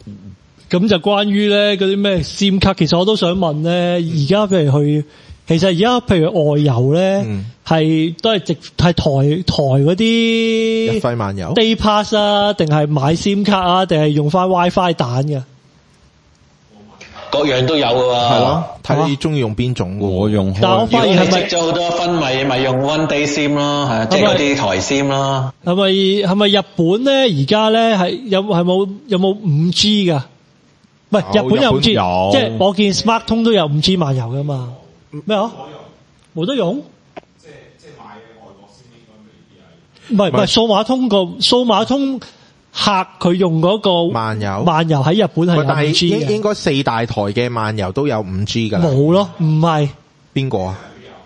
咁就關於咧嗰啲咩 SIM 卡，其實我都想問咧，而家譬如其實而家譬如外遊咧，都係台嗰啲日費漫遊 Day Pass 啊，定係買 SIM 卡啊，定係用翻 WiFi 蛋嘅？ 各樣都有㗎喎。 係咯，睇你中意用邊種喎。我用但我發現係咪積咗好多分咪用 One Day SIM 咯，係啊，即係嗰啲台 SIM 咯。 係咪日本咧而家咧係有冇 5G 㗎？唔係日本有 5G， 即係我見 Smart 通都有 5G 漫遊㗎嘛？咩啊？冇得用？即係買外國先應該未必係。唔係數碼通客佢用嗰個漫遊喺日本係有 5G 嘅。 應該4大台嘅漫遊都有 5G 㗎啦。 冇咯，唔係。邊個啊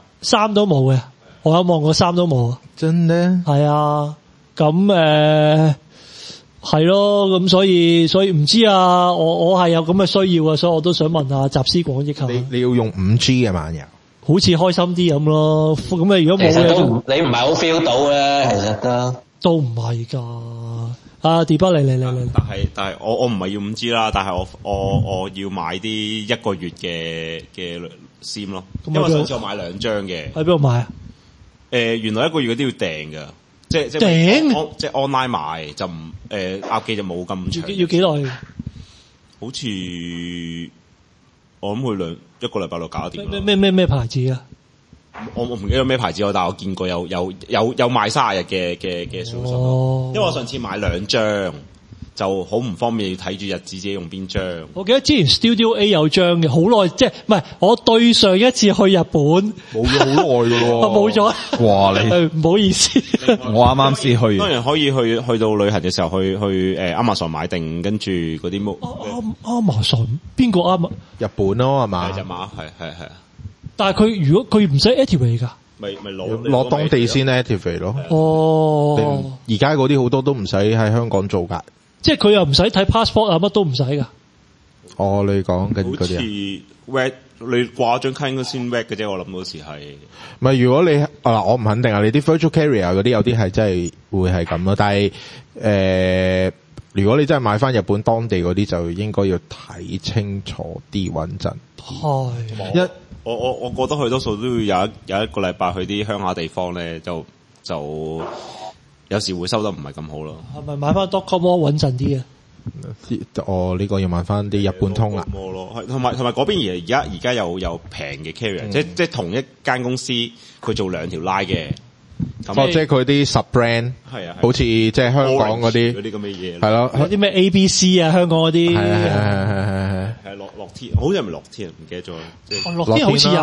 ？3都冇嘅，我有望過3都冇。 真嘅？係啊，咁係咯，咁所以唔知啊，我係有咁嘅需要啊，所以我都想問下集思廣益下。 你要用 5G 嘅漫遊， 好似開心啲咁咯。咁如果冇嘅， 你唔係好 feel 到咧，其實都唔係㗎。啊 ，D 北嚟。 但係我唔係要 5G 啦，但係我要買啲1個月嘅 SIM 咯，因為上次我買2張嘅。 喺邊度買啊？ 原來1個月嗰啲要訂㗎。即係 online 買就唔鴨記就冇咁長。 要幾耐？ 好似我諗佢1個禮拜內搞掂。 咩牌子啊？ 我唔記得咩牌子，但係我見過有賣30日嘅數數。因為我上次買2張就好唔方便，要睇住日子自己用邊張。 我記得之前 Studio A 有張嘅，好耐，即係唔係我對上一次去日本冇咗好耐㗎喎。 冇咗。 哇！你唔好意思， 我啱啱先去。 當然可以去到旅行嘅時候去Amazon 買定，跟住嗰啲冇。 Amazon 邊個啱啊？ 日本咯係嘛？ 係日馬係啊。 但係佢如果佢唔使 activate 㗎， 咪攞當地先 activate 咯。而家嗰啲好多都唔使喺香港做㗎。 即係佢又唔使睇 passport 啊，乜都唔使㗎。 你講緊嗰啲啊？ 好似 red 你掛張卡應該先 red 嘅啫，我諗嗰時係。 唔係如果你我唔肯定啊，你啲 virtual carrier 嗰啲有啲係真係會係咁咯，但係如果你真係買翻日本當地嗰啲，就應該要睇清楚啲穩陣。 係。 我覺得佢多數都要有一個禮拜去啲鄉下地方咧，就有時會收得唔係咁好咯。 係咪買翻 Docomo 穩陣啲啊？ 呢個要買翻啲日本通啦。 同埋嗰邊而家有平嘅 carrier，即係同一間公司佢做2條 line 嘅。 即係佢啲 sub brand， 係啊， 好似即係香港嗰啲咁嘅嘢， 係咯， 有啲咩 ABC 啊，香港嗰啲係樂天，好似係咪樂天唔記得咗。 樂天好似有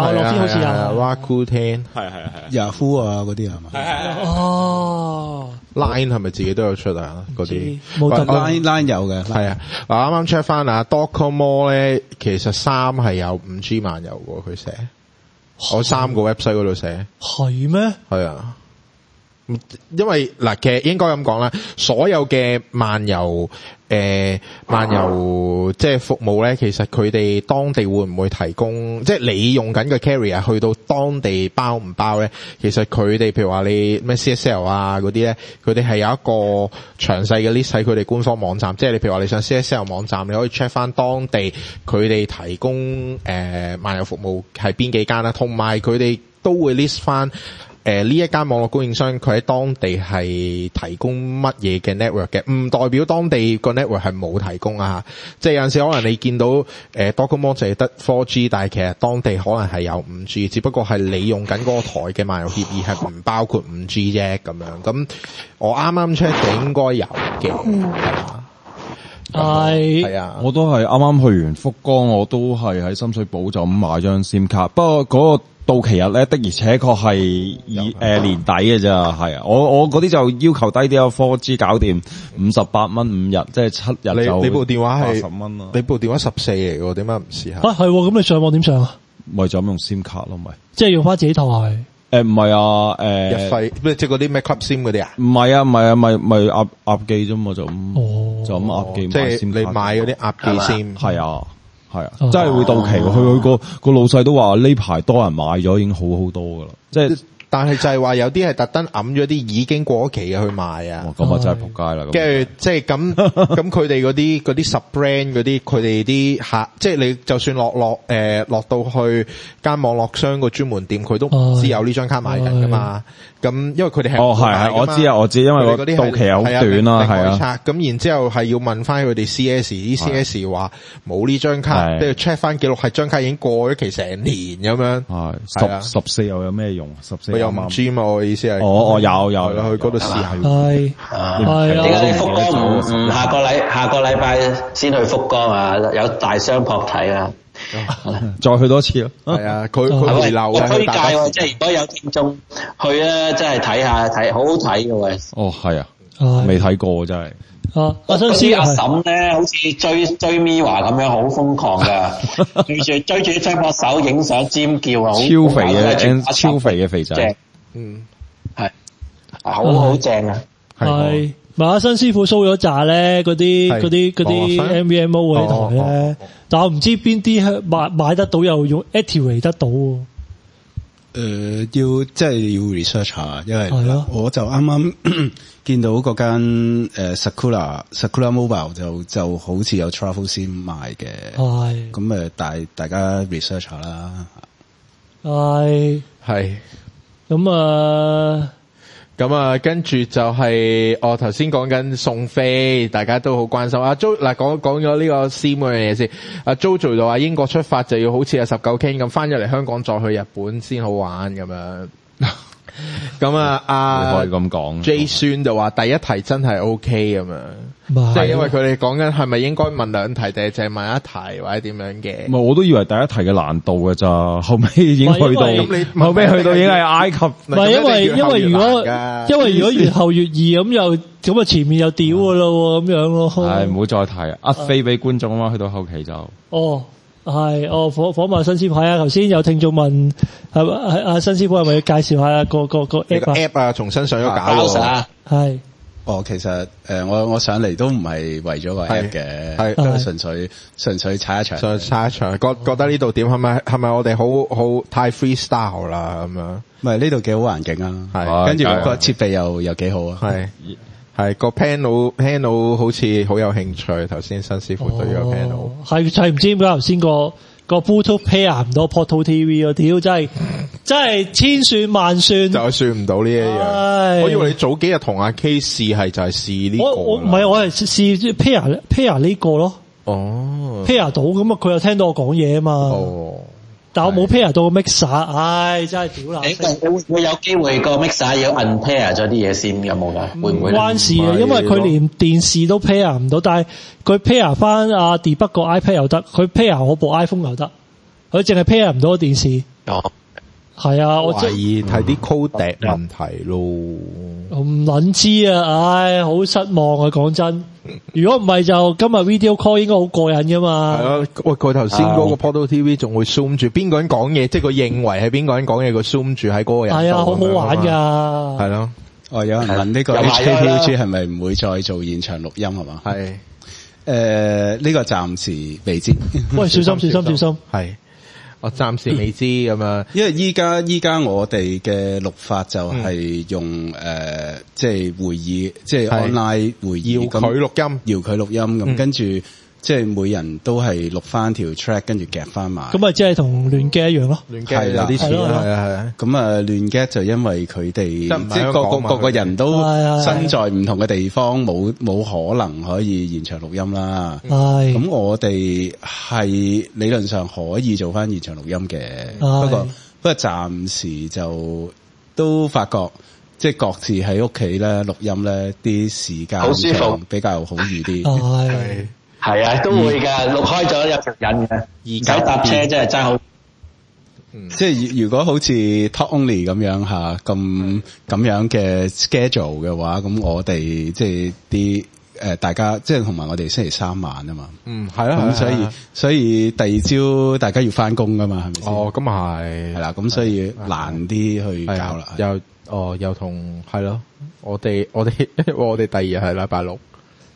，Rakuten 係 Yahoo 啊嗰啲係嘛？ 係。 Line 係咪自己都有出啊？嗰啲冇得 Line 有嘅， 係啊。啱啱 check 翻啊 Docomo 咧，其實3係有 5G 漫遊喎，佢寫我3個 website 嗰度寫係咩？ 係啊。因為嗱，其實應該咁講啦，所有嘅漫遊即係服務咧，其實佢哋當地會唔會提供？即係你用緊嘅 carrier 去到當地包唔包咧？其實佢哋譬如話你咩 CSL 啊嗰啲咧，佢哋係有一個詳細嘅 list 喺佢哋官方網站。即係你譬如話你上 CSL 網站，你可以 check 翻當地佢哋提供漫遊服務係邊幾間啦，同埋佢哋都會 list 翻。呢一間網絡供應商佢喺當地係提供乜嘢嘅 network 嘅，唔代表當地個 network 係冇提供啊！即係有陣時可能你見到Docomo 就係得 4G， 但係其實當地可能係有 5G， 只不過係你用緊嗰個台嘅漫遊協議係唔包括 5G 啫咁樣。咁我啱啱 check 嘅應該有嘅，係啊， 我都係啱啱去完福岡，我都係喺深水埗就咁買張 SIM 卡，不過嗰個到期日咧的而且確係年底嘅咋，係啊，我嗰啲就要求低啲啊 ，4G 搞掂58蚊5日，即係7日就你部電話係 80蚊啊， 你部電話14嚟嘅，點解唔試下？ 係咁你上網點上啊？ 咪就咁用 SIM 卡咯，咪即係用翻自己台。 唔係啊， 日費咩？即係嗰啲咩 Club SIM 嗰啲啊？ 唔係啊，咪鴨記啫嘛，就咁鴨記， 即係你買嗰啲鴨記先， 係啊。係啊，真係會到期。佢個老細都話呢排多人買咗，已經好好多噶啦。即係但係就係話有啲係特登揞咗啲已經過咗期嘅去賣啊。 咁啊真係仆街啦。 跟住即係咁佢哋嗰啲 sub brand 嗰啲，佢哋啲客，即係你就算落到去間網絡商個專門店，佢都唔知有呢張卡賣緊噶嘛。咁因為佢哋係係我知，因為個到期好短啦，係啊。 咁然之後係要問翻佢哋 CS， 啲 CS 話冇呢張卡，跟住 check 翻記錄係張卡已經過咗期成年咁樣。 係14又有咩用？14 有5G嘛？我意思係。 有去嗰度試下。 係點解你福哥唔下個禮拜先去福哥啊？有大商鋪睇啊！ 再去多次咯。 係啊，佢回流我推介喎，即係如果有聽眾去咧，真係睇下睇，好好睇嘅喂。 係啊，未睇過真係。 我想知阿嬸咧，好似追 Miwa 咁樣，好瘋狂噶，追住張膊手影相尖叫啊！ 超肥嘅肥仔。 係好正啊！ 係。馬新師傅 show 咗扎咧，嗰啲 MVMO 嗰啲台咧，但我唔知邊啲買得到又用 activate 得到。 要即係要 research 下，因為我就啱啱見到嗰間Sakura Mobile 就好似有 travel sim 賣嘅，咁大家 research 下啦。 係咁啊，跟住就係我頭先講緊送飛，大家都好關心。阿 Jo 嗱講咗呢個 SIM 嗰樣嘢先。阿 Jojo 就話英國出發就要好似阿19 King 咁翻咗嚟香港再去日本先好玩咁樣。咁啊， 可以咁講。 J 孫就話第一題真係 OK 咁樣，即係因為佢哋講緊係咪應該問兩題定係淨係問一題或者點樣嘅？ 唔係，我都以為第一題嘅難度嘅咋，後尾已經去到，後尾去到已經係埃及。 唔係因為如果越後越易咁啊前面又屌噶咯咁樣咯。 係唔好再提飛俾觀眾啊嘛，去到後期就。 係訪問新師傅啊！頭先有聽眾問係新師傅係咪要介紹下個 app 啊？重新上咗搞喎。 係。 其實我上嚟都唔係為咗個 app 嘅，係純粹踩一場。 覺得呢度點？係咪我哋好太 freestyle 啦咁樣？ 唔係呢度幾好環境啊，係跟住個設備又幾好啊，係個 panel 好似好有興趣。頭先新師傅對個 panel 係唔知點解頭先個 Bluetooth pair 唔到 Portal TV 啊！屌真係千算萬算， 就算唔到呢一樣。我以為你早幾日同阿 K 試係就係試呢個。我唔係，我係試 pair 呢個咯。pair 到咁啊！佢又聽到我講嘢啊嘛。但我冇 pair 到個 mixer， 真係屌啦！ 你會有機會個 mixer 要 unpair 咗啲嘢先，有冇㗎？會唔會？ 關事啊，因為佢連電視都 pair 唔到，但係佢 pair 翻阿 Debug 個 iPad 又得，佢 pair 我部 iPhone 又得，佢淨係 pair 唔到個電視。係啊，我懷疑係啲 codec 問題咯。 唔撚知啊，好失望啊！講真，如果唔係就今日 video call 應該好過癮噶嘛。係啊， 喂，佢頭先嗰個 Portal TV 仲會 zoom 住邊個人講嘢，即係佢認為係邊個人講嘢，佢 zoom 住喺嗰個人。 係啊，好好玩噶。 係咯。 有人問呢個 HKTVG 係咪唔會再做現場錄音係嘛？ 係。 呢個暫時未知。 喂，小心。 係。我暫時未知咁樣， 因為依家我哋嘅錄法就係用即係會議，即係 online 會議咁遙距錄音咁，跟住即係每人都係錄翻條 track，跟住夾翻埋。 咁啊，即係同亂 gag 一樣咯。 亂 gag 有啲似啦，係啊。 咁啊，亂 gag 就因為佢哋即係個個人都身在唔同嘅地方，冇可能可以現場錄音啦。咁我哋係理論上可以做翻現場錄音嘅，不過暫時就都發覺即係各自喺屋企咧錄音咧啲時間上比較好易啲。 係啊，都會㗎，錄開咗有條癮嘅，而家搭車真係爭好。 即係如果好似 Talk Only 咁樣吓咁樣嘅 schedule 嘅話，咁我哋即係啲大家即係同埋我哋星期三晚啊嘛。 係啦。 咁所以第二朝大家要翻工噶嘛，係咪先？ 咁係啦，咁所以難啲去搞啦。 又同係咯，我哋第二日係禮拜六。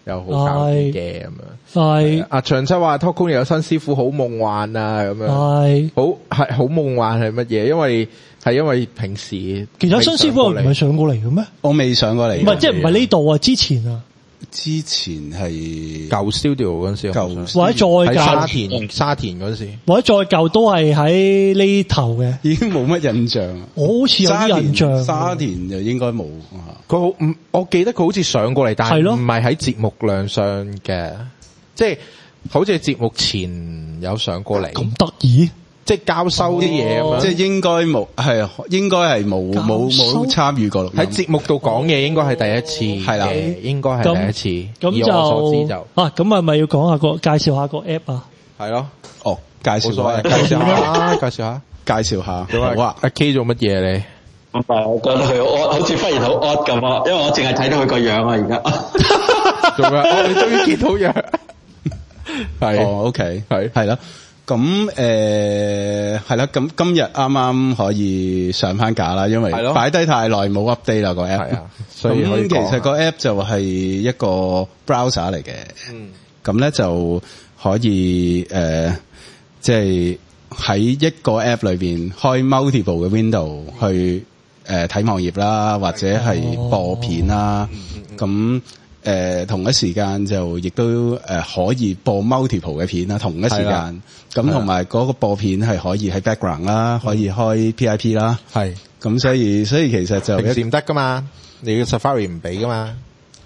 又好搞啲嘅咁樣。 係阿長七話 Tokyo 有新師傅好夢幻啊咁樣。係好夢幻係乜嘢？因為平時其實新師傅唔係上過嚟嘅咩？ 我未上過嚟。 唔係即係唔係呢度啊？之前啊。 之前係舊 studio 嗰陣時， 或者再舊沙田嗰陣時， 或者再舊都係喺呢頭嘅， 已經冇乜印象。 我好似有啲印象。 沙田就應該冇。 佢好我記得佢好似上過嚟，但係唔係喺節目量上嘅，即係好似節目前有上過嚟。 咁得意？ 即係交收啲嘢咁樣， 即係應該冇，係應該係冇參與過喺節目度講嘢，應該係第一次，係啦，應該係第一次。以我所知就咁係咪要講下介紹下個 app 啊？ 係咯， 介紹下。 介紹下。好啊，阿 K 做乜嘢你？ 我覺得佢好似忽然好 odd 咁啊，因為我淨係睇到佢個樣啊，而家。 做咩？你終於見到樣。係。 OK，係啦。咁係啦，咁今日啱啱可以上翻架啦，因為擺低太耐冇 update 啦個 app。係啊，所以其實個 app 就係一個 browser 嚟嘅。咁咧就可以即係喺一個 app 裏邊開 multiple 嘅 window 去睇網頁啦，或者係播片啦。咁同一時間就亦都可以播 multiple 嘅片啦，同一時間咁同埋嗰個播片係可以喺 background 啦，可以開 PIP 啦，係咁所以其實就平時唔得噶嘛，你嘅 Safari 唔俾噶嘛。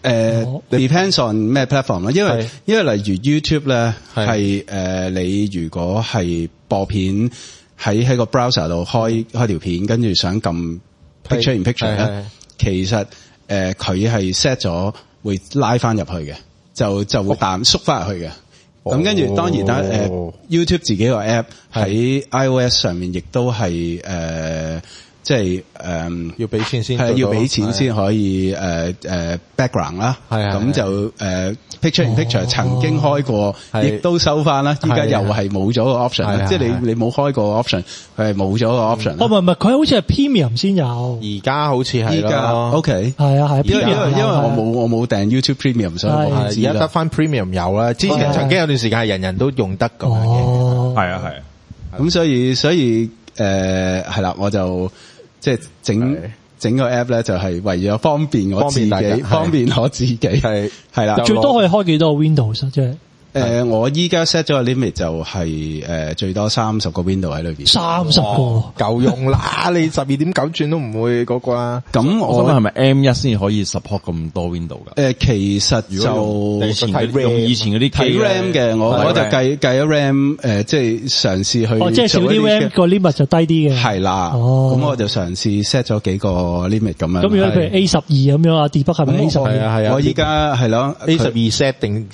depends on 咩 platform 啦，因為例如 YouTube 咧係你如果係播片喺個 browser 度開條片，跟住想撳 picture in picture 咧，其實佢係 set 咗會拉翻入去嘅，就會縮翻入去嘅。咁跟住當然啦，YouTube 自己個 app 喺 iOS 上面亦都係即係要俾錢先， 係要俾錢先可以background 啦。咁就picture in picture 曾經開過，亦都收翻啦。依家又係冇咗個 option，即係你冇開過 option，佢係冇咗個 option。 唔係，佢好似係 premium 先有。 而家好似係咯。 OK， 係啊係。 因為我冇訂 YouTube premium，所以我唔知啦。 而家得翻 premium 有啦。之前曾經有段時間係人人都用得咁樣嘅。係啊。 咁所以係啦，我就。即係整個 app 咧，就係為咗方便我自己，方便我自己係啦。 最多可以開幾多個 Windows 即係？ 我依家 set 咗個 limit 就係最多30個 window 喺裏邊。 30個夠用啦！你12.9轉都唔會嗰個啦。 咁我覺得係咪 M1 先可以 support 咁多 window 㗎？ 其實就用以前嗰啲睇 RAM 嘅，我就計咗 RAM 即係嘗試去。 即係少啲 RAM 個 limit 就低啲嘅。 係啦。咁我就嘗試 set 咗幾個 limit 咁樣。 咁如果譬如 A12咁樣啊，debug 係咪 A12？ 係啊。 我依家係咯 A12 set 定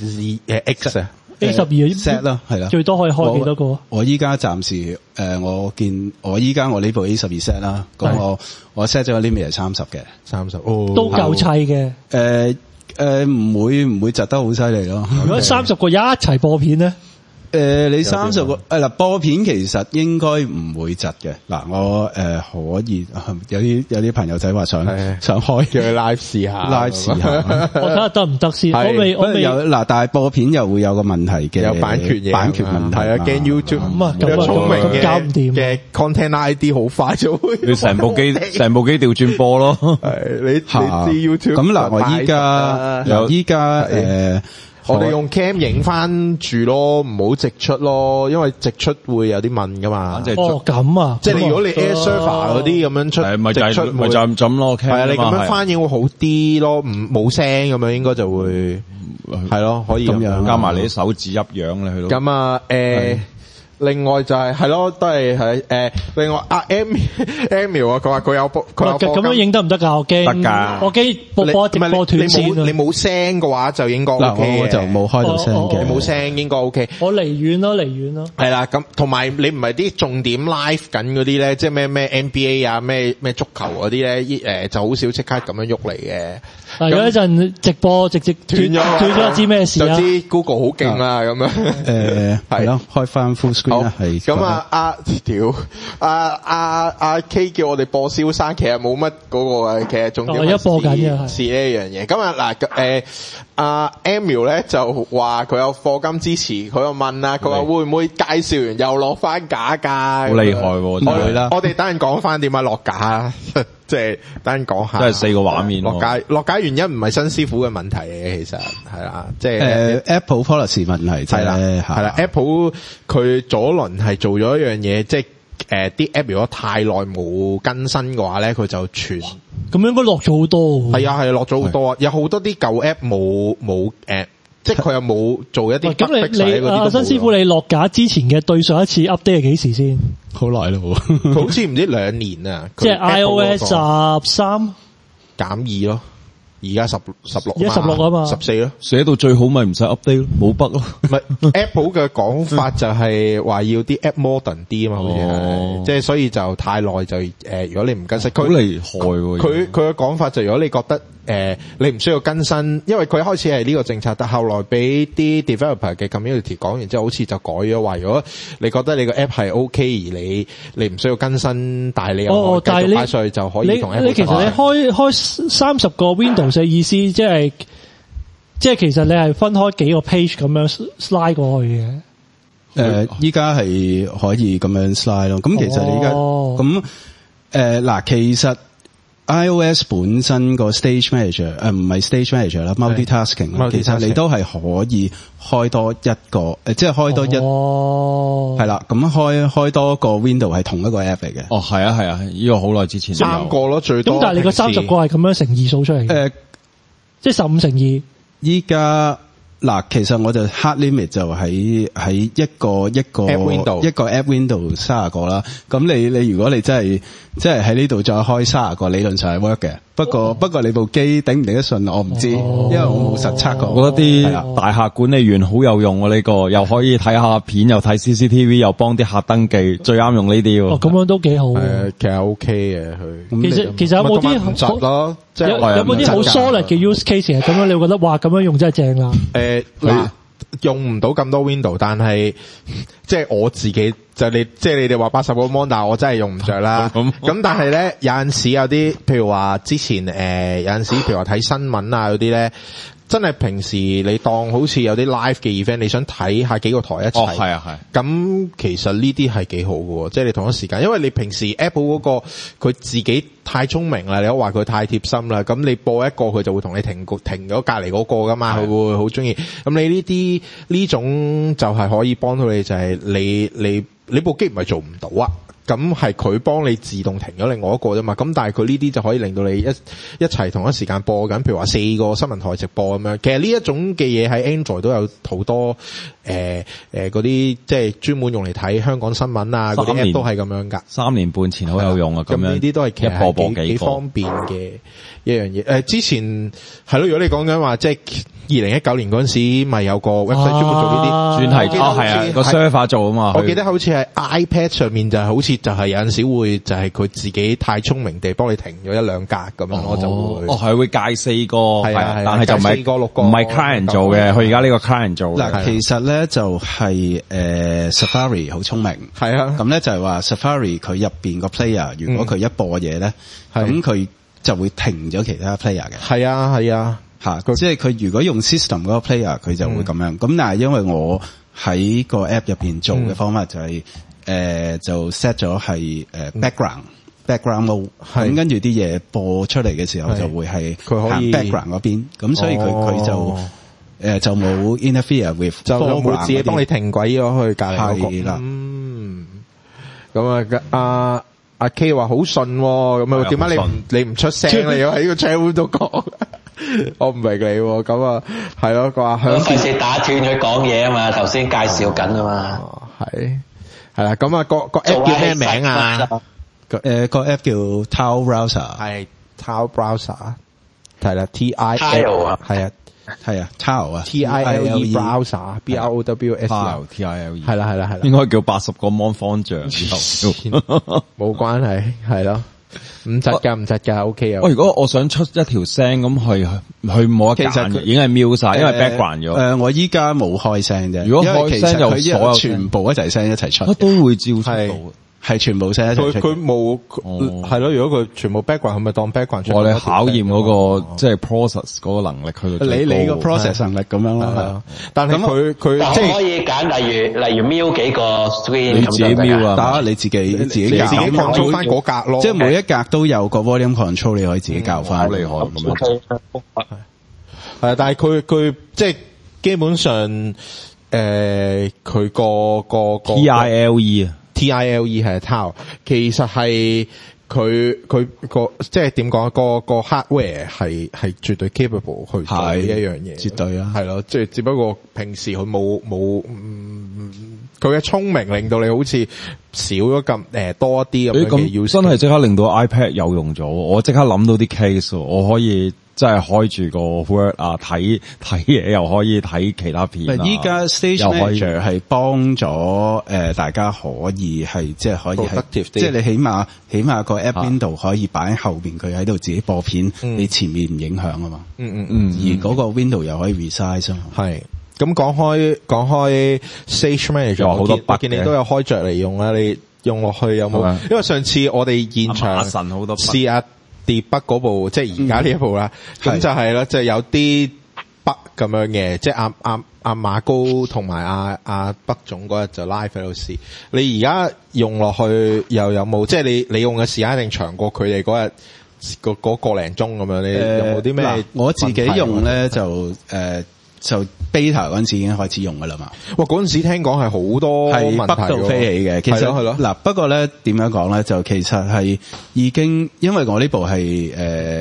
X 啊？ A12 set 啦，係啦， 最多可以開幾多個？ 我依家暫時我見我依家我呢部 A12 set 啦，咁我 set 咗個 limit 係30嘅，30 都夠砌嘅。 唔會窒得好犀利咯。 如果30個一齊播片咧？ 你30個嗱播片其實應該唔會窒嘅。嗱我可以有啲朋友仔話想開嘅 live 試下， 我睇下得唔得先。我未有嗱，但係播片又會有個問題嘅， 有版權問題啊， 驚 YouTube 咁聰明搞唔掂嘅 content ID 好快就會， 你成部機調轉播咯。 你知 YouTube 咁嗱，我依家我哋用 cam 影翻住咯，唔好直出咯，因為直出會有啲問噶嘛。 咁啊， 即係如果你 Air Server 嗰啲咁樣出，直出咪就咁浸咯。係啊，你咁樣翻影會好啲咯，冇聲咁樣應該就會係咯，可以咁樣加埋你啲手指一樣咧，去到。 咁啊，另外就係咯，都係另外阿 Emil 啊，佢話佢有咁樣影得唔得㗎？我驚得㗎， 我驚播斷線。 你冇聲嘅話就應該 OK 我就冇開到聲嘅， 你冇聲應該 OK。 我離遠咯。 係啦，咁同埋你唔係啲重點 live 緊嗰啲咧，即係咩 NBA 啊，咩足球嗰啲咧，就好少即刻咁樣喐嚟嘅。 嗱，有一陣直播直接斷咗，知咩事啊？ 就知 Google 好勁啦咁樣。 係咯，開翻 full screen 啦。係咁阿 K 叫我哋播蕭生，其實冇乜嗰個其實重點而家播緊嘅是呢樣嘢。咁嗱阿 Emil 咧就話佢有課金支持，佢又問啦，佢話會唔會介紹完又落翻架㗎？ 好厲害喎！ 啦，我哋等陣講翻點解落架，即係等陣講下。 即係4個畫面。 落架原因唔係新師傅嘅問題嚟嘅，其實係啦，即係 Apple policy 問題啫。 係啦 Apple 佢左輪係做咗一樣嘢，即係啲 app 如果太耐冇更新嘅話咧，佢就傳。 咁應該落咗好多。係啊，落咗好多啊！有好多啲舊 app 冇即係佢又冇做一啲。 咁你新師傅，你落架之前嘅對上一次 update 係幾時先？ 好耐咯， 佢好似唔知2年啊。 即係 iOS 13 減2咯。而家16， 而家16啊嘛 ，14咯， 寫到最好咪唔使 update 咯，冇 bug 咯。 唔係 Apple 嘅講法就係話要啲 app modern 啲啊嘛，好似係，即係所以就太耐就如果你唔更新， 好厲害喎。 佢嘅講法就如果你覺得你唔需要更新，因為佢一開始係呢個政策，但後來俾啲 developer 嘅 community 講完之後，好似就改咗話，如果你覺得你個 app 係 OK 而你唔需要更新，但係你又繼續擺上去就可以同 Apple。 你其實你開30個 Windows 嘅意思，即係其實你係分開幾個 page 咁樣 slide 過去嘅。 依家係可以咁樣 slide 咯。咁其實你依家咁嗱，其實 iOS 本身個 Stage Manager 唔係 Stage Manager 啦，multitasking， 其實你都係可以開多一個即係開多一係啦。咁開多個 window 係同一個 app 嚟嘅。 哦，係啊，呢個好耐之前 3個咯，最多。 咁但係你個30個係咁樣乘2數出嚟嘅。即係15乘2。 依家嗱，其實我就 hard limit 就喺一個 app window 30個啦。咁你如果你真係喺呢度再開30個，理論上係 work 嘅。不過你部機頂唔頂得順我唔知，因為我冇實測過。 我覺得啲大廈管理員好有用喎，呢個又可以睇下片，又睇 CCTV，又幫啲客登記，最啱用呢啲喎。 咁樣都幾好。 其實 OK 嘅佢。 其實有冇啲好有冇啲好 solid 嘅 use case 係咁樣？你會覺得哇咁樣用真係正啦。 用唔到咁多 window， 但係即係我自己即係你哋話80個 mon， 但係我真係用唔着啦。咁但係咧有陣時有啲，譬如話之前有陣時譬如話睇新聞啊嗰啲咧，真係平時你當好似有啲 live 嘅 event， 你想睇下幾個台一齊。 係啊。 咁其實呢啲係幾好喎，即係你同一時間，因為你平時 Apple 嗰個佢自己太聰明啦，你都話佢太貼心啦。咁你播一個佢就會同你停咗隔離嗰個噶嘛，佢會好中意。咁你呢種就係可以幫到你，就係你部機唔係做唔到啊。咁係佢幫你自動停咗另外一個啫嘛，咁但係佢呢啲就可以令到你一齊同一時間播緊，譬如話4個新聞台直播咁樣。其實呢一種嘅嘢喺 Android 都有好多嗰啲即係專門用嚟睇香港新聞啊嗰啲 app 都係咁樣㗎。 3年半前好有用啊，咁樣呢啲都係其實一播幾方便嘅一樣嘢。之前係咯，如果你講緊話即係2019年嗰陣時，咪有個 website 專門做呢啲， 專係係啊個 server 做啊嘛。 我記得好似係 iPad 上面就係好似就係有陣時會就係佢自己太聰明地幫你停咗1-2格咁樣，我就會係會戒4個， 係啊， 但係就唔係 4個6個， 唔係 client 做嘅，佢而家呢個 client 做。 嗱，其實咧就係Safari 好聰明， 係啊， 咁咧就係話 Safari 佢入邊個 player， 如果佢一播嘢咧，咁佢就會停咗其他 player 嘅。 係啊。 即係佢如果用 system 嗰個 player， 佢就會咁樣。咁但係因為我喺個 app 入邊做嘅方法就係就 set 咗係background mode， 咁跟住啲嘢播出嚟嘅時候就會係佢可以 background 嗰邊，咁所以佢就冇 interfere with， 就冇自己幫你停鬼咗去隔離嗰個。 係啦， 咁阿 K 話好順，咁啊點解你唔出聲？你要喺個 channel 度講？我唔明你咁啊，係咯，佢話響費事打斷佢講嘢啊嘛，頭先介紹緊啊嘛， 係啦，咁啊個 app 叫咩名啊？ 個 app 叫 Tile Browser， 係 Tile Browser， 係啦 Tile 係啊 Tile 啊 TILE Browser BROWSER TILE 係啦， 應該叫80個 mon 方丈之後冇關係，係咯。 唔窒㗎 OK 啊。 如果我想出一條聲咁去冇得揀，已經係瞄晒，因為 background 咗。 我依家冇開聲啫。 如果開聲就所有全部一齊聲一齊出， 都會照出到。 係全部聲一齊出。 佢冇係咯。如果佢全部 background，佢咪當 background 出。 我哋考驗嗰個即係 process 嗰個能力去到你個 process 能力咁樣咯。係啊， 但係佢即係可以揀，例如瞄幾個 screen 你自己瞄啊， 打你自己 control 翻嗰格咯。 即係每一格都有個 volume control，你可以自己校翻。 好厲害咁樣。 係，但係佢即係基本上佢個 TILE 啊。 TILE 係 TILE， 其實係佢個即係點講個 hardware 係絕對 capable 去做呢一樣嘢， 絕對啊， 係咯，即係只不過平時佢冇佢嘅聰明令到你好似少咗咁多一啲咁樣嘅要， 真係即刻令到 iPad 有用咗，我即刻諗到啲 case， 我可以即係開住個 Word 啊，睇嘢又可以睇其他片啊。 依家 Stage Manager 係幫咗大家可以係即係可以係，即係你起碼個 App Window 可以擺喺後邊，佢喺度自己播片，你前面唔影響啊嘛。而嗰個 Window 又可以 resize 啊嘛。 係。咁講開 Stage Manager，我見你都有開着嚟用啦，你用落去有冇？因為上次我哋現場試下 debug 嗰部，即係而家呢一部啦，咁就係啦，即係有啲 bug 咁樣嘅，即係阿馬高同埋阿北總嗰日就 live 喺度試。你而家用落去又有冇？即係你用嘅時間一定長過佢哋嗰日嗰個零鐘咁樣？你有冇啲咩？ 我自己用咧就 beta 嗰陣時已經開始用噶啦嘛。 哇！嗰陣時聽講係好多係北到飛起嘅。其實係咯。嗱，不過咧點樣講咧？就其實係已經，因為我呢部係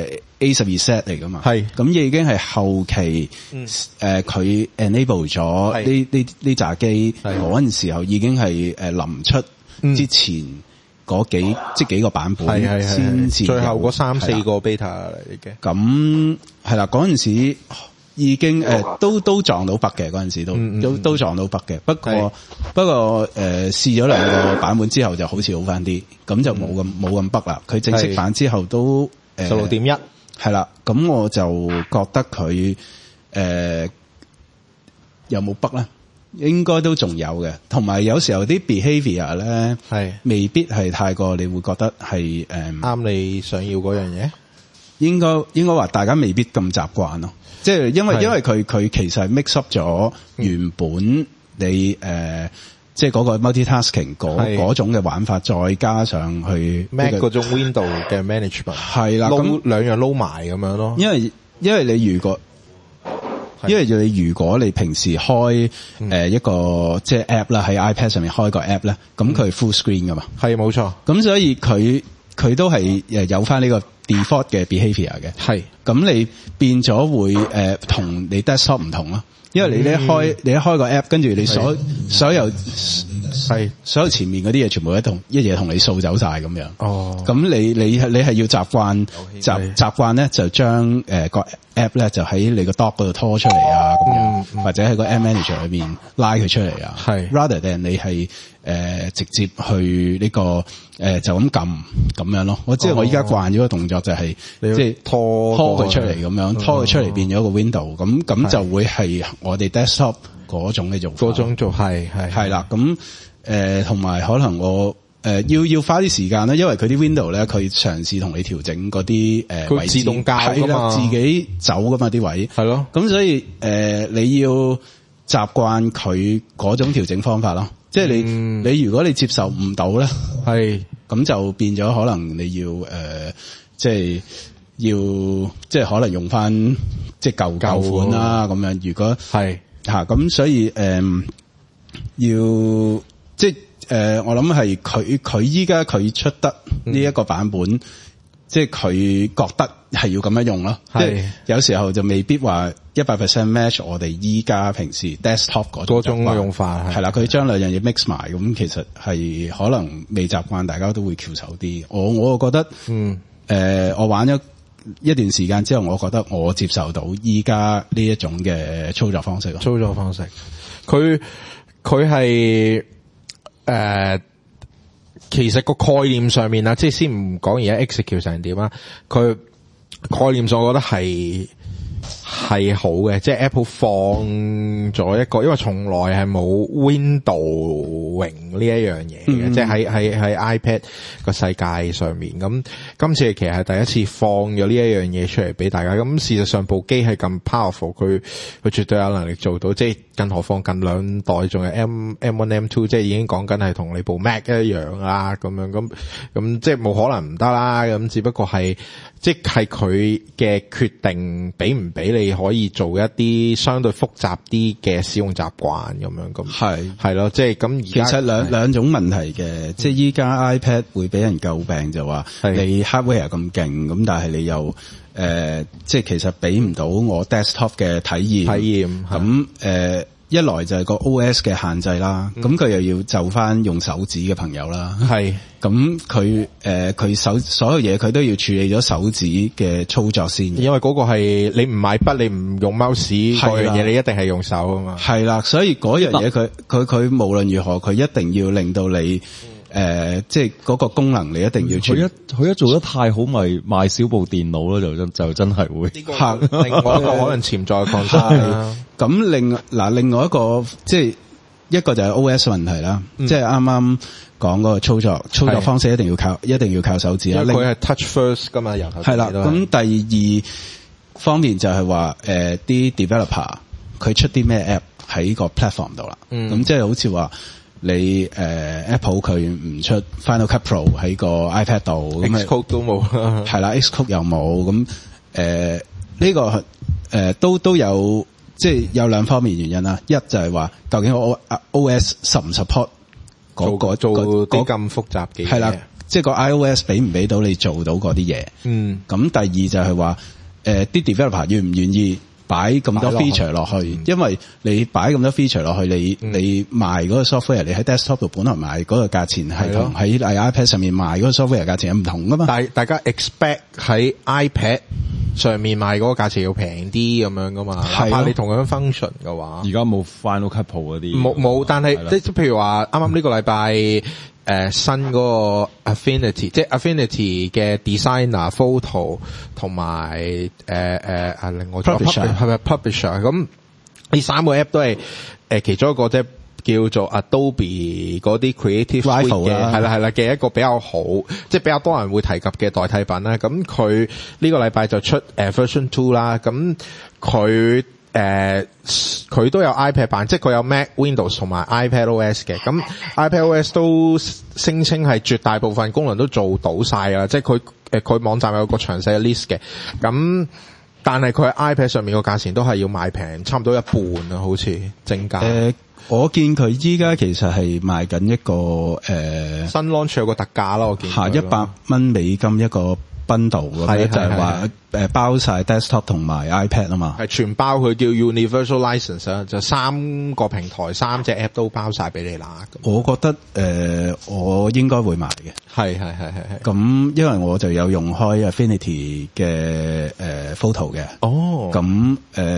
A12 set 嚟噶嘛。係。咁已經係後期佢 enable 咗呢扎機嗰陣時候已經係臨出之前嗰幾個版本先至。 最後嗰3-4個 beta 嚟嘅。 咁係啦，嗰陣時。已經都撞到 bug 嘅，嗰陣時都撞到 bug 嘅。不過試咗2個版本之後就好似好翻啲，咁就冇咁 bug 啦。佢正式版之後都 16.1 係啦。咁我就覺得佢有冇 bug 咧？應該都仲有嘅。同埋有時候啲 behavior 咧未必係太過，你會覺得係啱你想要嗰樣嘢。 應該話大家未必咁習慣咯。即係因為佢其實係 mix up 咗原本你即係嗰個 multitasking 嗰種嘅玩法，再加上去 Mac 嗰種 window 嘅 management 係啦，咁兩樣撈埋咁樣咯。 因為你如果你平時開一個即係 app 啦，喺 iPad 上面開個 app 咧，咁佢 full screen 噶嘛。係冇錯。咁所以佢都係有翻呢個 default 嘅 behavior 嘅，係咁你變咗會同你 desktop 唔同咯，因為你一開個 app，跟住你所有前面嗰啲嘢全部一嘢同你掃走晒咁樣。哦，咁你係要習慣咧，就將個 app 咧就喺你個 dock 嗰度拖出嚟啊，咁樣或者喺個 app manager 裏邊拉佢出嚟啊。係 rather than 你係直接去呢個就咁撳咁樣咯。我依家慣咗個動作就係即係拖佢出嚟咁樣，拖佢出嚟變咗個 window，咁就會係我哋 desktop 嗰種嘅做法。嗰種做係啦。咁同埋可能我要花啲時間咧，因為佢啲 window 咧，佢嘗試同你調整嗰啲位置，自動校㗎嘛，自己走㗎嘛啲位。係咯。咁所以你要習慣佢嗰種調整方法咯。即係你如果你接受唔到咧，係咁就變咗可能你要即係可能用翻即係舊款啦咁樣。如果係咁，所以要即係我諗係佢依家佢出得呢一個版本，即係佢覺得係要咁樣用咯。即係有時候就未必話100% match 我哋依家平時 desktop 嗰種用法係啦。佢將兩樣嘢 mix 埋，咁其實係可能未習慣，大家都會翹手啲。我覺得我玩咗一段時間之後，我覺得我接受到依家呢一種嘅操作方式。佢係其實個概念上面啊，即係先唔講而家 execute 成點啊，佢概念上我覺得係好嘅，即係 Apple 放咗一個，因為從來係冇 Windowing 呢一樣嘢嘅，即係喺 iPad 個世界上面。咁今次其實係第一次放咗呢一樣嘢出嚟俾大家。咁事實上部機係咁 powerful，佢絕對有能力做到。即係更何況近兩代仲有 M1 M2， 即係已經講緊係同你部 Mac 一樣啦。咁樣咁即係冇可能唔得啦。咁只不過係即係佢嘅決定俾唔俾你可以做一啲相對複雜啲嘅使用習慣咁樣咁係咯，即係咁而家其實兩種問題嘅，即係依家 iPad 會俾人詬病就話你 hardware 咁勁，咁但係你又即係其實俾唔到我 desktop 嘅體驗咁一來就係個 OS 嘅限制啦，咁佢又要就翻用手指嘅朋友啦，咁佢所有嘢佢都要處理咗手指嘅操作先， 因為嗰個係你唔買筆，你唔用 mouse 嗰樣嘢，你一定係用手啊嘛。 係啦，所以嗰樣嘢佢無論如何，佢一定要令到你即係嗰個功能你一定要佢一做得太好，咪賣少部電腦咯，就真係會嚇。另外一個可能潛在擴張。 咁另外一個即係一個就係 OS 問題啦，即係啱啱講嗰個操作方式一定要靠手指啦。 因為佢係 touch first 噶嘛，由頭係啦。咁第二方面就係話啲 developer 佢出啲咩 app 喺個 platform 度啦。咁即係好似話你Apple 佢唔出 Final Cut Pro 喺個 iPad 度 ，Xcode 都冇， 係啦 ，Xcode 又冇。咁呢個都有。即係有兩方面原因啦，一就係話究竟我 OS support 唔 support 做啲咁複雜嘅嘢， 係啦，即係個 iOS 俾唔俾到你做到嗰啲嘢。咁第二就係話啲 developer 願唔願意擺咁多 feature 落去，因為你擺咁多 feature 落去，你賣嗰個 software， 你喺 desktop 度本來賣嗰個價錢係同喺 iPad 上面賣嗰個 software 價錢係唔同噶嘛。 但係大家 expect 喺 iPad上面賣嗰個價錢要平啲咁樣噶嘛，哪怕你同樣 function 嘅話， 而家冇 Final Cut Pro 嗰啲， 冇，但係即係譬如話啱啱呢個禮拜新嗰個 Affinity， 即係 Affinity 嘅 designer photo 同埋另外 publisher 係咪 publisher 咁呢三個 app 都係其中一個即係叫做 Adobe 嗰啲 Creative Suite 嘅係啦嘅一個比較好，即係比較多人會提及嘅代替品啦。咁佢呢個禮拜就出version 2啦。咁佢都有 iPad 版，即係佢有 Mac、Windows 同埋 iPad OS 嘅。咁 iPad OS 都聲稱係絕大部分功能都做到晒啦，即係佢網站有個詳細嘅 list 嘅。咁但係佢喺 iPad 上面個價錢都係要賣平，差唔多一半啊，好似正價。 我見佢依家其實係賣緊一個新 launch 有個特價咯，我見 100蚊美金一個 bundle 咁，就係話包晒 desktop 同埋 iPad 啊嘛， 係全包，佢叫 Universal License， 就3個平台3隻 app 都包晒俾你啦。 我覺得我應該會買嘅， 係。 咁因為我就有用開 Affinity 嘅photo 嘅，咁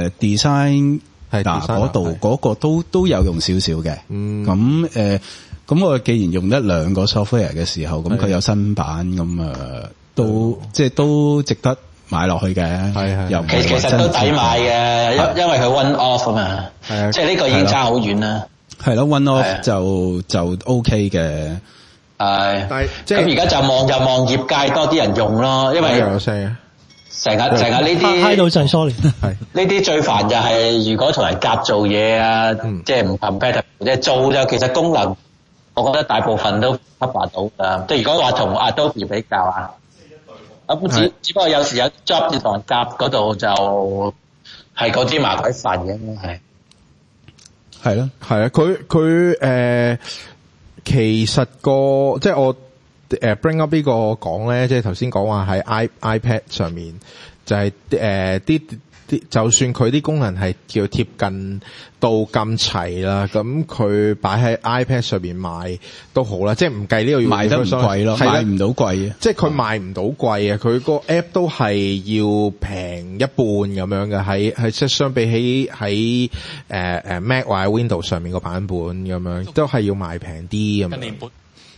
design。嗰度嗰個都有用少少嘅，咁我既然用得兩個 software 嘅時候，咁佢有新版，咁都值得買落去嘅。係， 其實都抵買嘅，因為佢 one off 啊嘛，即係呢個已經差好遠啦。 係咯 ，one off 就 OK 嘅。 但係咁而家就望業界多啲人用咯，因為有聲。 成日呢啲嗨到滯 sorry， 呢啲最煩就係如果同人夾做嘢啊，即係唔 compatible， 即係做就其實功能，我覺得大部分都 cover 到㗎。即係如果話同 Adobe 比較啊，咁只不過有時有 job 要同人夾嗰度就係嗰啲麻鬼煩嘅， 係咯， 係啊，佢其實即係我。bring up 呢個講咧，即係頭先講話喺 iPad 上面就係就算佢啲功能係叫貼近到咁齊啦，咁佢擺喺 iPad 上面賣都好啦，即係唔計呢個要賣得唔貴咯，賣唔到貴啊， 即係佢賣唔到貴啊，佢個 app 都係要平一半咁樣嘅，喺即係相比起喺Mac 或者 Windows 上面個版本咁樣，都係要賣平啲咁樣。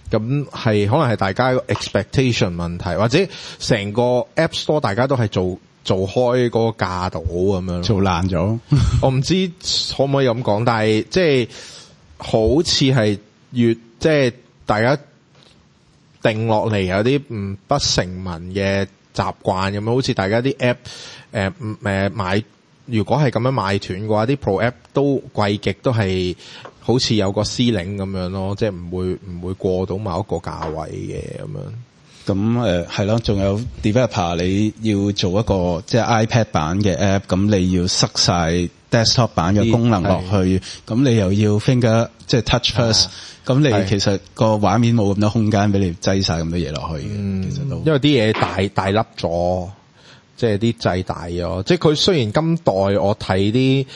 咁係可能係大家個 expectation 問題，或者成個 App Store 大家都係做開嗰個價度咁樣， 做爛咗。 我唔知可唔可以咁講，但係即係好似係即係大家定落嚟有啲不成文嘅習慣咁樣，好似大家啲 app 買，如果係咁樣買斷嘅話，啲 Pro app 都貴極都係好似有個 ceiling 咁樣咯，即係唔會過到某一個價位嘅咁樣。 咁係咯，仲有 developer 你要做一個即係 iPad 版嘅 app，咁你要塞晒 desktop 版嘅功能落去，咁你又要 finger 即係 touch first，咁你其實個畫面冇咁多空間俾你擠晒咁多嘢落去嘅，其實都因為啲嘢大粒咗。即係啲掣大咗，即係佢雖然今代我睇啲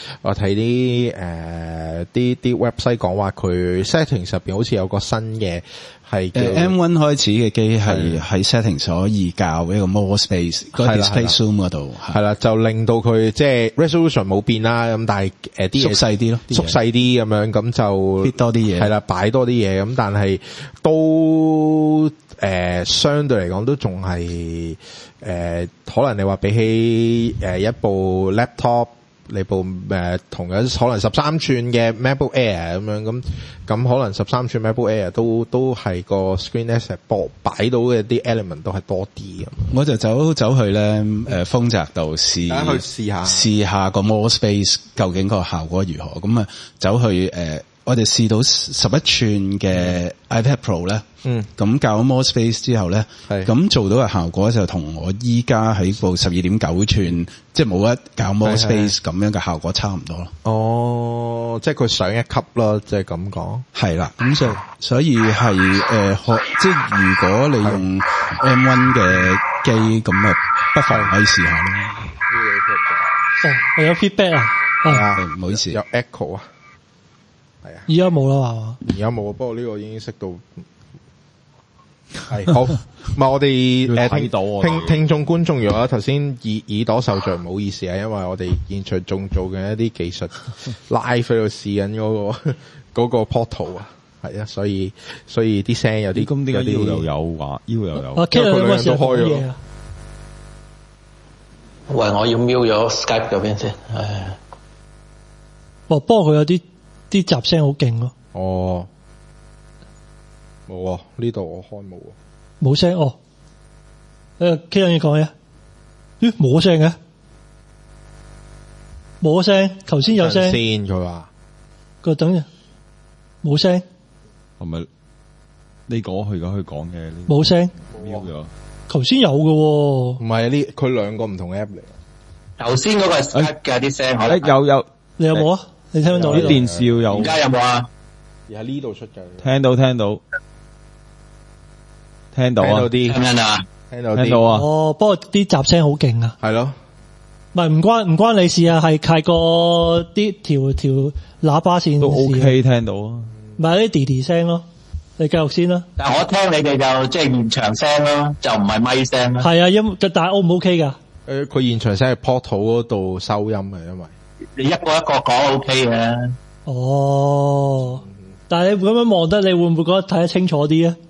啲 website 講話佢 settings 入邊好似有個新嘅係 M1 開始嘅機係喺 settings 可以較一個 more space 個 display zoom 嗰度係啦，就令到佢即係 resolution 冇變啦，咁但係啲縮細啲咯， 縮細啲咁樣，咁就 fit 多啲嘢係啦，擺多啲嘢咁，但係都相對嚟講都仲係可能你話比起一部 laptop， 你部同樣可能13寸嘅 MacBook Air 咁樣咁可能13寸 MacBook Air 都係個 screen size 擺到嘅啲 element 都係多啲咁。 我就走去咧豐澤度試下個 more space 究竟個效果如何，咁啊走去我哋試到11寸嘅 iPad Pro 咧，咁較咗 more space 之後咧，咁做到嘅效果就同我依家喺部12.9寸，即係冇一較 more space 咁樣嘅效果差唔多咯。 哦，即係佢上一級咯，即係咁講。係啦， 咁所以係即係如果你用 M1 嘅機，咁啊不妨可以試下咯。 我有 feedback 啊， 唔好意思， 有 echo 啊。係啊， 而家冇啦係嘛？ 而家冇，不過呢個已經識到係好。唔係我哋聽眾觀眾，如果頭先耳朵受罪，唔好意思啊，因為我哋現場仲做緊一啲技術 live 喺度試緊嗰個 portal 啊，係啊，所以啲聲有啲咁點解腰又有話腰又有？ 啊 K 兩個時候講嘢啊！ 喂，我要瞄咗 Skype 嗰邊先。唉， 不過佢有啲雜聲好勁咯。 哦，冇啊，呢度我開冇啊， 冇聲哦。K 兩嘢講嘢，咦冇聲嘅，冇聲，頭先有聲。 先佢話， 個等陣冇聲， 係咪呢個佢而家去講嘅？ 冇聲， 瞄咗。 頭先有嘅， 唔係呢，佢兩個唔同 app 嚟。 頭先嗰個係 Skype 嘅啲聲， 有， 你有冇啊？你聽到呢度？ 電視有， 而家有冇啊？ 而喺呢度出嘅， 聽到啊， 聽到啊。 哦，不過啲雜聲好勁啊。 係咯， 唔關你事啊，係個啲條喇叭線都 OK 聽到啊。 唔係啲滴滴聲咯。你繼續先啦。 但係我聽你哋就即係現場聲咯，就唔係咪聲啦。 係啊，但係 O 唔 OK 噶？ 佢現場聲係 portal 嗰度收音嘅，因為你一個一個講 OK 嘅。 哦，但係你咁樣望得，你會唔會覺得睇得清楚啲啊？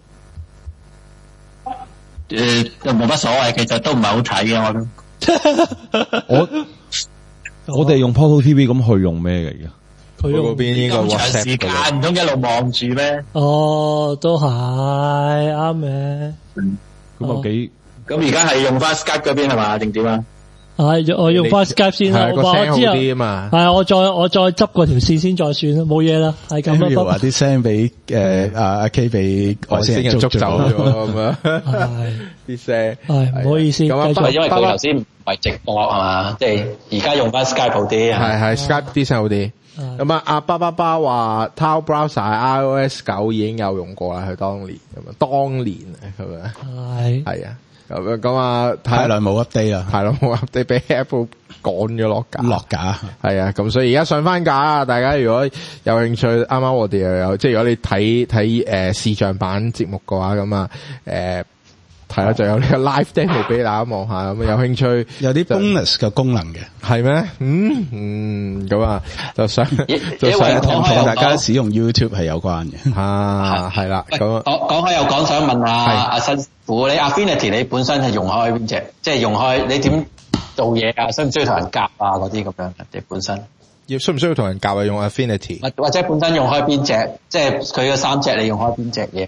都冇乜所謂，其實都唔係好睇嘅，我都。 我哋用 Portal TV 咁去用咩嘅而家？ 佢嗰邊應該 WhatsApp 時間唔通一路望住咩？ 哦，都係啱嘅。 咁啊幾？ 咁而家係用翻 Skype 嗰邊係嘛？定點啊？ 係我用翻 Skype 先啦。 個聲好啲啊嘛。 係我再執嗰條線先再算啦，冇嘢啦，係咁啦。 譬如話啲聲俾阿 K 俾外星人捉走咗咁樣， 係啲聲係唔好意思。 咁因為佢頭先唔係直播係嘛，即係而家用翻 Skype 好啲。 係 Skype 啲聲好啲。咁啊，阿巴話 Tor Browser iOS 9已經有用過啦，佢當年咁樣係啊，咁啊太耐冇 update 啦，係咯冇 update 俾 Apple 趕咗落架，係啊，咁所以而家上翻架啊！大家如果有興趣，啱啱我哋又有，即係如果你睇視像版節目嘅話，咁啊係啦，就有呢個 live demo 俾大家望下，咁有興趣有啲 bonus 嘅功能嘅， 係咩？咁啊，就想同大家使用 YouTube 係有關嘅係啦。咁講開又講，想問下阿新師傅，你 Affinity 你本身係用開邊隻？即係用開你點做嘢啊？需唔需要同人夾啊？嗰啲咁樣你本身需唔需要同人夾啊？用 Affinity 或者本身用開邊隻？即係佢嘅3隻，你用開邊隻嘢？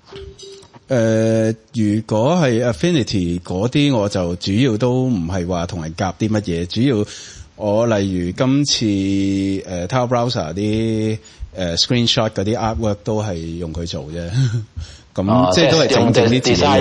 如果係 Affinity 嗰啲，我就主要都唔係話同人夾啲乜嘢，主要我例如今次Tower Browser 啲screenshot 嗰啲 artwork 都係用佢做啫，咁即係都係整啲自己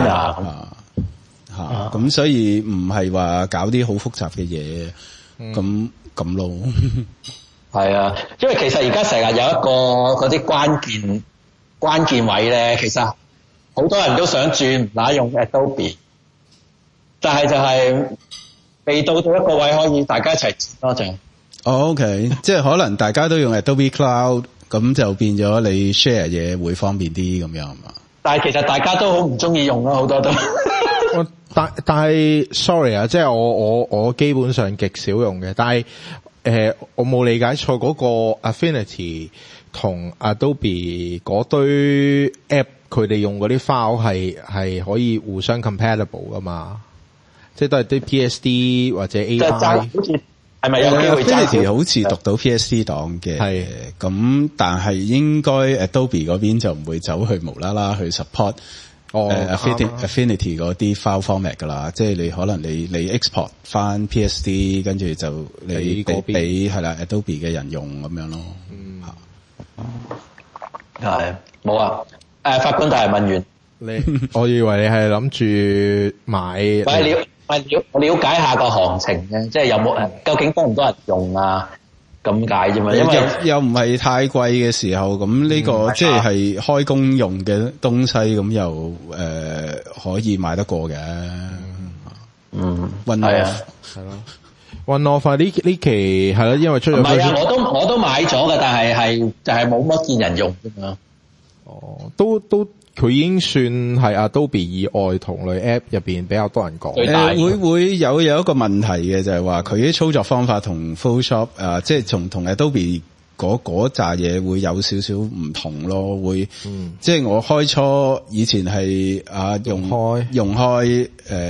咁所以唔係話搞啲好複雜嘅嘢，咁咯。 係啊，因為其實而家成日有一個嗰啲關鍵位咧，其實好多人都想轉嗱用 Adobe， 但係就係未到一個位可以大家一齊轉咯，就 OK， 即係可能大家都用 Adobe Cloud， 咁就變咗你 share 嘢會方便啲咁樣嘛。 但係其實大家都好唔中意用咯，好多都。 但係 sorry 啊，即係我基本上極少用嘅，但係我冇理解錯嗰個 Affinity 同 Adobe 嗰堆 app 佢哋用嗰啲 file 係可以互相 compatible 噶嘛？即係都係啲 PSD 或者 AI。 好似係咪有機會 Affinity 好似讀到 PSD 檔嘅，係咁，但係應該 Adobe 嗰邊就唔會走去無啦啦去 support。Affinity 嗰啲 file format 噶啦，即係你可能你 export 翻 PSD， 跟住就你俾係啦 Adobe 嘅人用咁樣咯。 係冇啊。法官大人問完我以為你係諗住買。 了解下個行情嘅，即係有冇究竟多唔多人用啊？咁解啫嘛，因為又唔係太貴嘅時候，咁呢個即係開工用嘅東西，咁又可以買得過嘅。One Off 係咯，One Off 呢期係咯，因為出咗。唔係啊，我都買咗嘅，但係就係冇乜見人用啫嘛。 都佢已經算係 Adobe 以外同類 app 入邊比較多人講。 會有一個問題嘅，就係話佢啲操作方法同 Photoshop 即係同 Adobe 嗰扎嘢會有少少唔同咯。會即係我開初以前係用開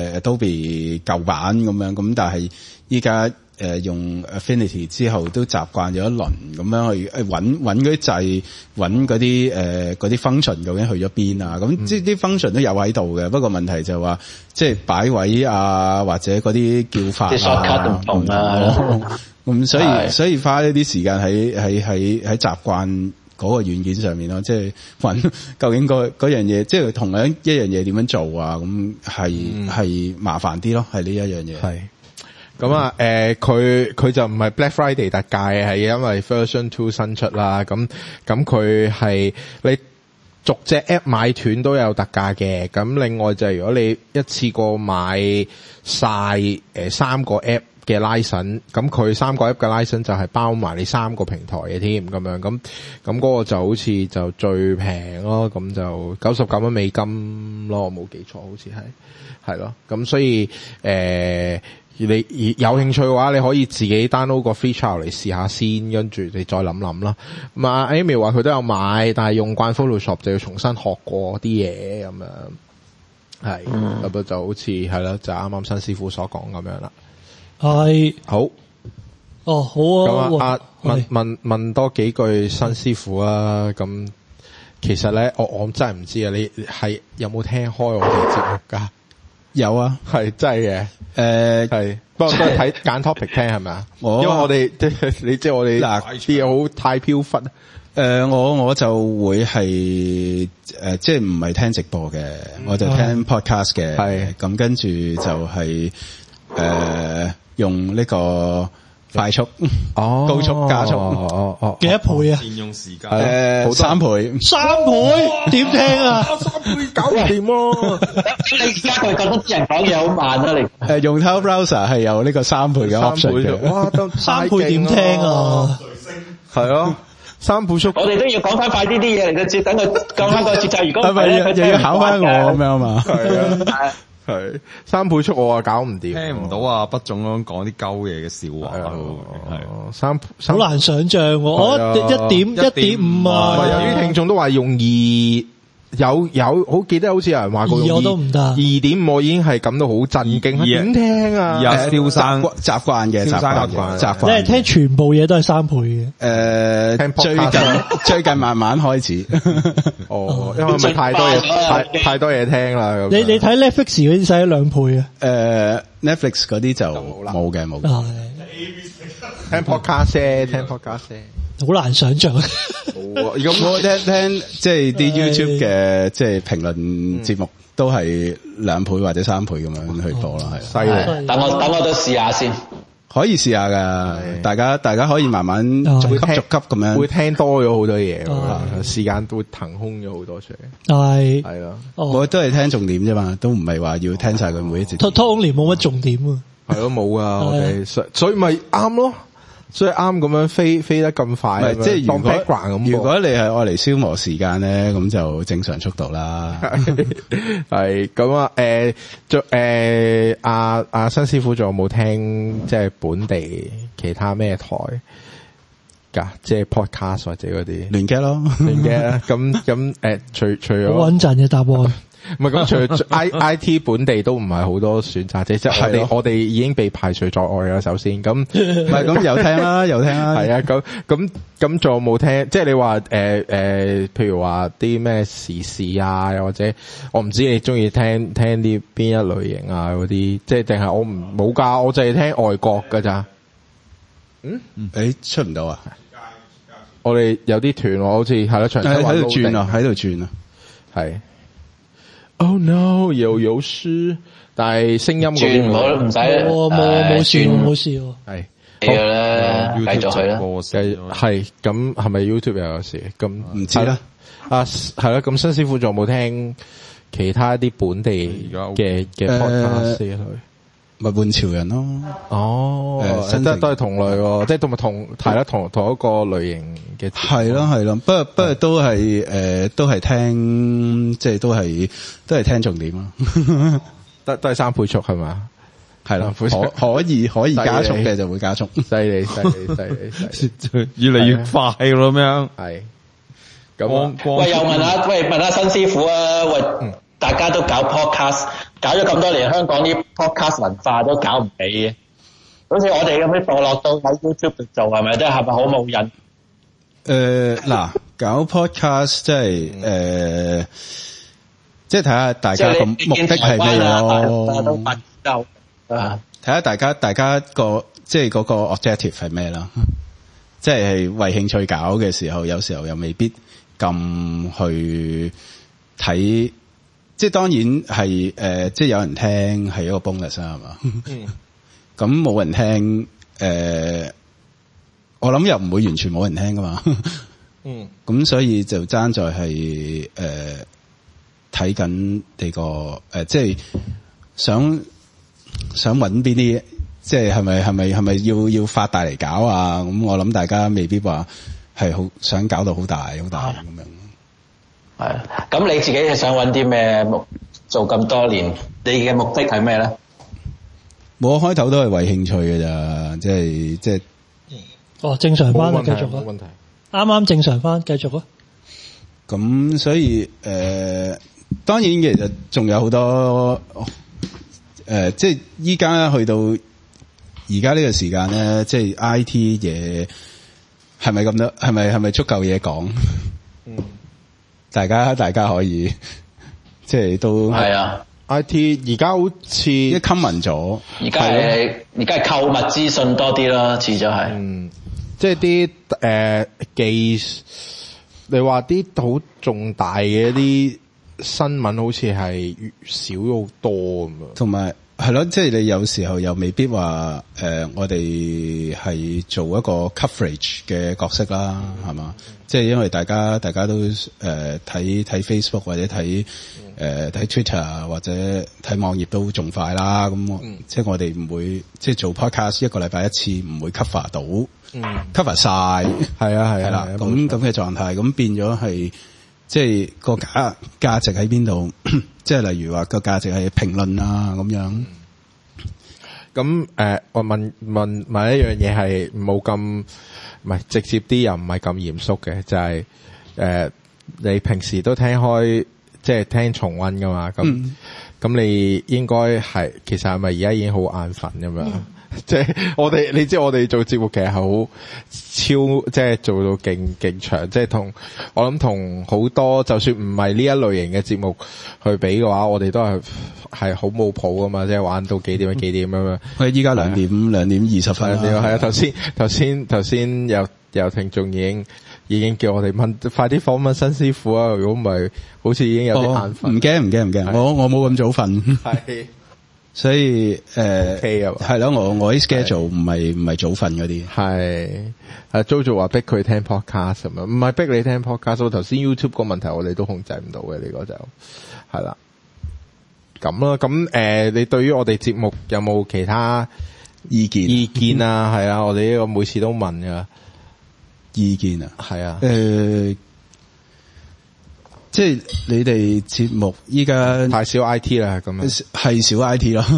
Adobe 舊版咁樣，咁但係依家用 Affinity 之後都習慣咗一輪咁樣去揾嗰啲掣，揾嗰啲 function 究竟去咗邊啊？咁即係啲 function 都有喺度嘅，不過問題就話即係擺位啊，或者嗰啲叫法啊， 啲 shortcut 唔同啊。 咁所以花一啲時間喺習慣嗰個軟件上面咯，即係揾究竟嗰樣嘢，即係同樣一樣嘢點樣做啊？咁係麻煩啲咯，係呢一樣嘢。 係。咁啊，佢就唔係 Black Friday 特價，係因為 Version 2新出啦。咁佢係你逐隻 app 買斷都有特價嘅。咁另外就係如果你一次過買晒3個 app 嘅 license，咁佢3個 app 嘅 license 就係包埋你3個平台嘅添，咁樣咁嗰個就好似就最平咯，咁就99蚊美金咯，我冇記錯，好似係咯。咁所以你有興趣嘅話，你可以自己 download 個 free trial 嚟試下先，跟住你再諗啦。咁啊 Amy 話佢都有買，但係用慣 Photoshop 就要重新學過啲嘢咁樣。係，咁就好似係啦，就啱啱新師傅所講咁樣啦。 係好。 哦，好啊。 咁問多幾句新師傅啊。咁其實咧，我真係唔知啊。你係有冇聽開我哋節目噶？ 有啊， 係真係嘅，係，不過都係睇揀 topic 聽係咪啊？因為我哋你知我哋嗱啲嘢好太飄忽。 我就會係即係唔係聽直播嘅，我就聽 podcast 嘅。係咁跟住就係用呢個快速高速加速幾多倍啊？ 佔用時間 3倍 ，3倍點聽啊 ？3倍搞唔掂咯！ 你而家佢覺得啲人講嘢好慢啊？你用 Tower Browser 係有呢個3倍嘅 option 嘅。 哇，都 3倍點聽啊？ 係咯三倍速， 我哋都要講翻快啲啲嘢嚟嘅，等佢講翻個節奏。如果唔係咧，又要考翻我咁樣嘛。 係3倍速我搞唔掂， 聽唔到啊！不總咁講啲鳩嘢嘅笑話， 係好難想象。我1.5啊， 有啲聽眾都話用2。有好記得好似有人話過我都唔得 2.5，我已經係感到好震驚。點聽啊？ 蕭生習慣嘅習慣， 你係聽全部嘢都係3倍嘅。最近慢慢開始。 哦，因為咪太多嘢太多嘢聽啦。 你睇 Netflix 嗰啲使咗2倍啊 ？Netflix 嗰啲就冇嘅。 聽 podcast。 好難想象。 我聽即係啲 YouTube 嘅即係評論節目都係2倍或者3倍咁樣去播啦，係。 犀利。 等我都試下先。 可以試下噶，大家可以慢慢逐級咁樣， 會聽多咗好多嘢，時間都會騰空咗好多出嚟。 係咯， 我都係聽重點啫嘛，都唔係話要聽晒佢每一節。 Tony 冇乜重點啊。 係咯，冇啊，我哋所以咪啱咯。所以啱咁樣飛得咁快， 即係如果你係愛嚟消磨時間咧，咁就正常速度啦。 係咁啊，阿新師傅仲有冇聽即係本地其他咩台㗎？即係 podcast 或者嗰啲聯擊咯， 聯擊啦。咁除咗好穩陣嘅答案。 唔係咁，除咗 IT 本地都唔係好多選擇，即係我哋已經被排除在外啦。首先，咁唔係咁有聽啦， 係啊，咁仲有冇聽？即係你話譬如話啲咩時事啊，又或者我唔知你中意聽啲邊一類型啊嗰啲，即係定係我冇㗎，我淨係聽外國㗎咋。 出唔到啊？ 我哋有啲團喎，好似係啦，長喺度轉啊， 係。Oh no！又有詩，但係聲音轉唔使， 冇事喎。 係嘅啦，繼續去啦。 係咁，係咪 YouTube 又有事？咁唔知啦。 係啦。咁新師傅仲有冇聽其他啲本地嘅 podcast 咪換潮人咯。 哦，都係同類喎，即係同一個類型嘅。 係咯，不過都係聽，即係都係聽重點咯。 都係3倍速係嘛？ 係啦，可以加速嘅就會加速。 犀利， 越嚟越快咯，咁樣。 係。咁喂，又問下新師傅啊，喂。大家都搞 podcast， 搞咗咁多年，香港啲 podcast 文化都搞唔起嘅。好似我哋咁樣墮落到喺 YouTube 度做，係咪真係咪好冇癮？ 嗱，搞 podcast 即係睇下大家個目的係咩咯？睇下大家個即係嗰個 objective 係咩啦？即係為興趣搞嘅時候，有時候又未必咁去睇。即係當然係即係有人聽係一個 bonus 係嘛？咁冇人聽我諗又唔會完全冇人聽噶嘛。咁所以就爭在係睇緊你個即係想揾邊啲，即係係咪要發大嚟搞啊？咁我諗大家未必話係好想搞到好大咁樣。 係，咁你自己係想揾啲咩做咁多年？你嘅目的係咩咧？ 我開頭都係為興趣嘅咋，即係。 正常翻繼續啊！ 冇問題。 啱正常翻，繼續啊！ 咁所以當然其實仲有好多即係依家去到而家呢個時間咧，即係 I T 嘢係咪咁多？係咪足夠嘢講？大家可以即係都係啊 ！IT 而家好似一 common 咗， 而家係購物資訊多啲啦，似咗係。 即係啲你話啲好重大嘅一啲新聞，好似係少咗好多咁樣。 同埋係咯，即係你有時候又未必話我哋係做一個 coverage 嘅角色啦，係嘛？即係因為大家都睇 Facebook 或者睇 Twitter 或者睇網頁都仲快啦。咁即係我哋唔會即係做 podcast 一個禮拜一次，唔會 cover 到cover 晒。係啦，咁嘅狀態，咁變咗係即係個價值喺邊度？即係例如話個價值係評論啊咁樣。 咁我問一樣嘢係冇咁唔係直接啲，又唔係咁嚴肅嘅，就係你平時都聽開即係聽重溫噶嘛？咁你應該係其實係咪而家已經好眼瞓咁樣？即係你知我哋做節目其實係好超，即係做到勁長，即係我諗同好多就算唔係呢一類型嘅節目去比嘅話，我哋都係好冇譜噶嘛，即係玩到幾點咁樣。 我哋依家2點20分， 係啊，頭先有聽眾已經叫我哋快啲訪問新師傅啊！如果唔係，好似已經有啲眼瞓。 唔驚，我冇咁早瞓。係。所以係咯，我啲 schedule 唔係早瞓嗰啲。係，Jojo 話逼佢聽 podcast 咁樣，唔係逼你聽 podcast。我頭先 YouTube 個問題我哋都控制唔到嘅，呢個就係啦。咁啦，咁你對於我哋節目有冇其他意見啊？係啊，我哋呢個每次都問噶意見啊。 係啊。 即係你哋節目依家太少 IT 啦，咁樣係少 IT 咯，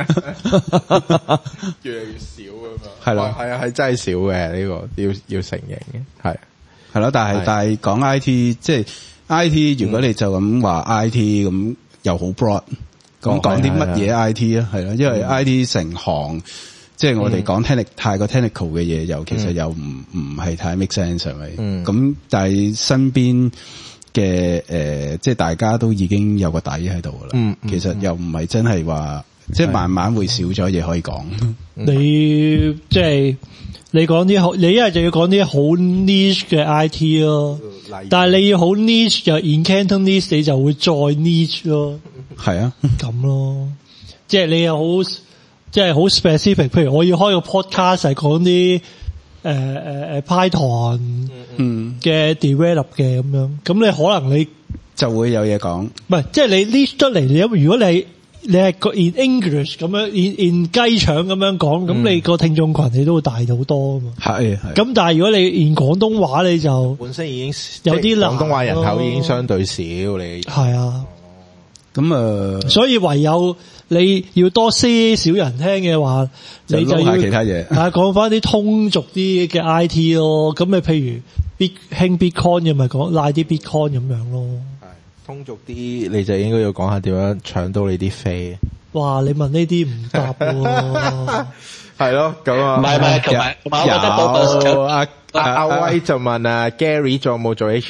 越嚟越少啊嘛。 係咯， 係啊，係真係少嘅，呢個要承認嘅， 係咯。但係講 IT，即係 IT，如果你就咁話 IT 咁又好 broad，講啲乜嘢 IT 啊？係咯，因為 IT 成行，即係我哋講太過 technical 嘅嘢，又其實又唔係太 make sense 係咪？咁但係身邊嘅即係大家都已經有個底喺度噶啦。其實又唔係真係話，即係慢慢會少咗嘢可以講。 你即係你講啲好，你一係就要講啲好 niche 嘅 IT 咯。但係你要好 niche 就 in Cantonese 你就會再 niche 咯。 係啊， 咁咯。即係你又好，即係好 specific。譬如我要開個 podcast 係講啲Python 嘅 develop 嘅咁樣，咁你可能你就會有嘢講。唔係，即係你 list 出嚟，如果你係 in English 咁樣 in 雞腸咁樣講，咁你個聽眾群你都會大好多啊嘛。係。咁但係如果你 in 廣東話，你就本身已經有啲難。 廣東話人口已經相對少，你係啊。 咁所以唯有你要多些少人聽嘅話，你就要其他嘢。 講翻啲通俗啲嘅 IT 咯。咁你譬如興 Bitcoin 嘅，咪講拉啲 Bitcoin 咁樣咯。 係通俗啲，你就應該要講下點樣搶到你啲飛。 哇！你問呢啲唔答喎。 係咯，咁啊。 唔係，同埋我覺得嗰個阿威就問Gary 仲有冇做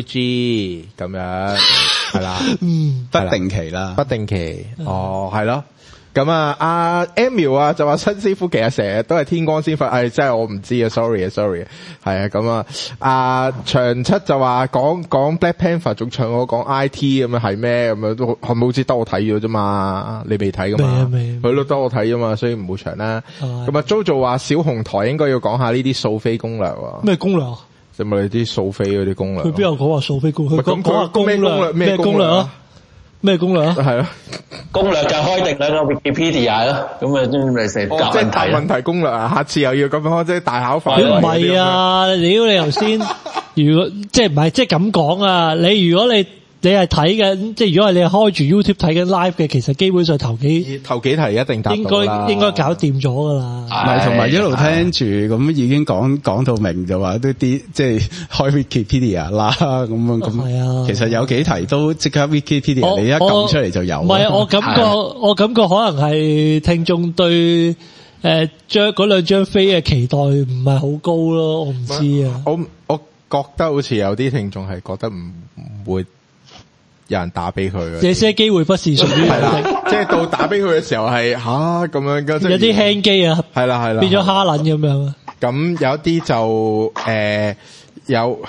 HKPUG 咁樣。係啦， 不定期啦， 不定期，係咯。咁阿 Emil 啊就話新師傅其實成日都係天光先瞓，真係我唔知啊 ，sorry 係啊。咁阿長七就話講 Black Panther 仲唱我講 IT 咁樣係咩咁樣都係咪好似得我睇咗啫嘛？你未睇噶嘛？佢都得我睇啫嘛，所以唔會長啦。咁Jojo 話小紅台應該要講下呢啲掃飛攻略。 咩攻略啊？ 就咪你啲掃飛嗰啲攻略。佢邊有講話掃飛攻略？佢講話攻略咩攻略啊？咩攻略啊？係咯， 攻略就開定兩個 Wikipedia 咯，咁啊專咪成答問題。 即係答問題攻略啊！下次又要咁樣開，即係大考法。 唔係啊！你頭先如果即係唔係即係咁講啊？如果你係睇緊，即係如果係你係開住 YouTube 睇緊 live 嘅，其實基本上頭幾題一定答到啦， 應該搞掂咗噶啦。 唔係，同埋一路聽住咁已經講到明就話都啲即係開 Wikipedia 啦咁。其實有幾題都即刻 Wikipedia 你一撳出嚟就有。 唔係，我感覺可能係聽眾對將嗰兩張飛嘅期待唔係好高咯，我唔知啊。 我覺得好似有啲聽眾係覺得唔會有人打俾佢嘅， 這些機會不是屬於係啦，即係到打俾佢嘅時候係咁樣嘅， 有啲輕機啊，係啦，變咗蝦撚咁樣。 咁有啲就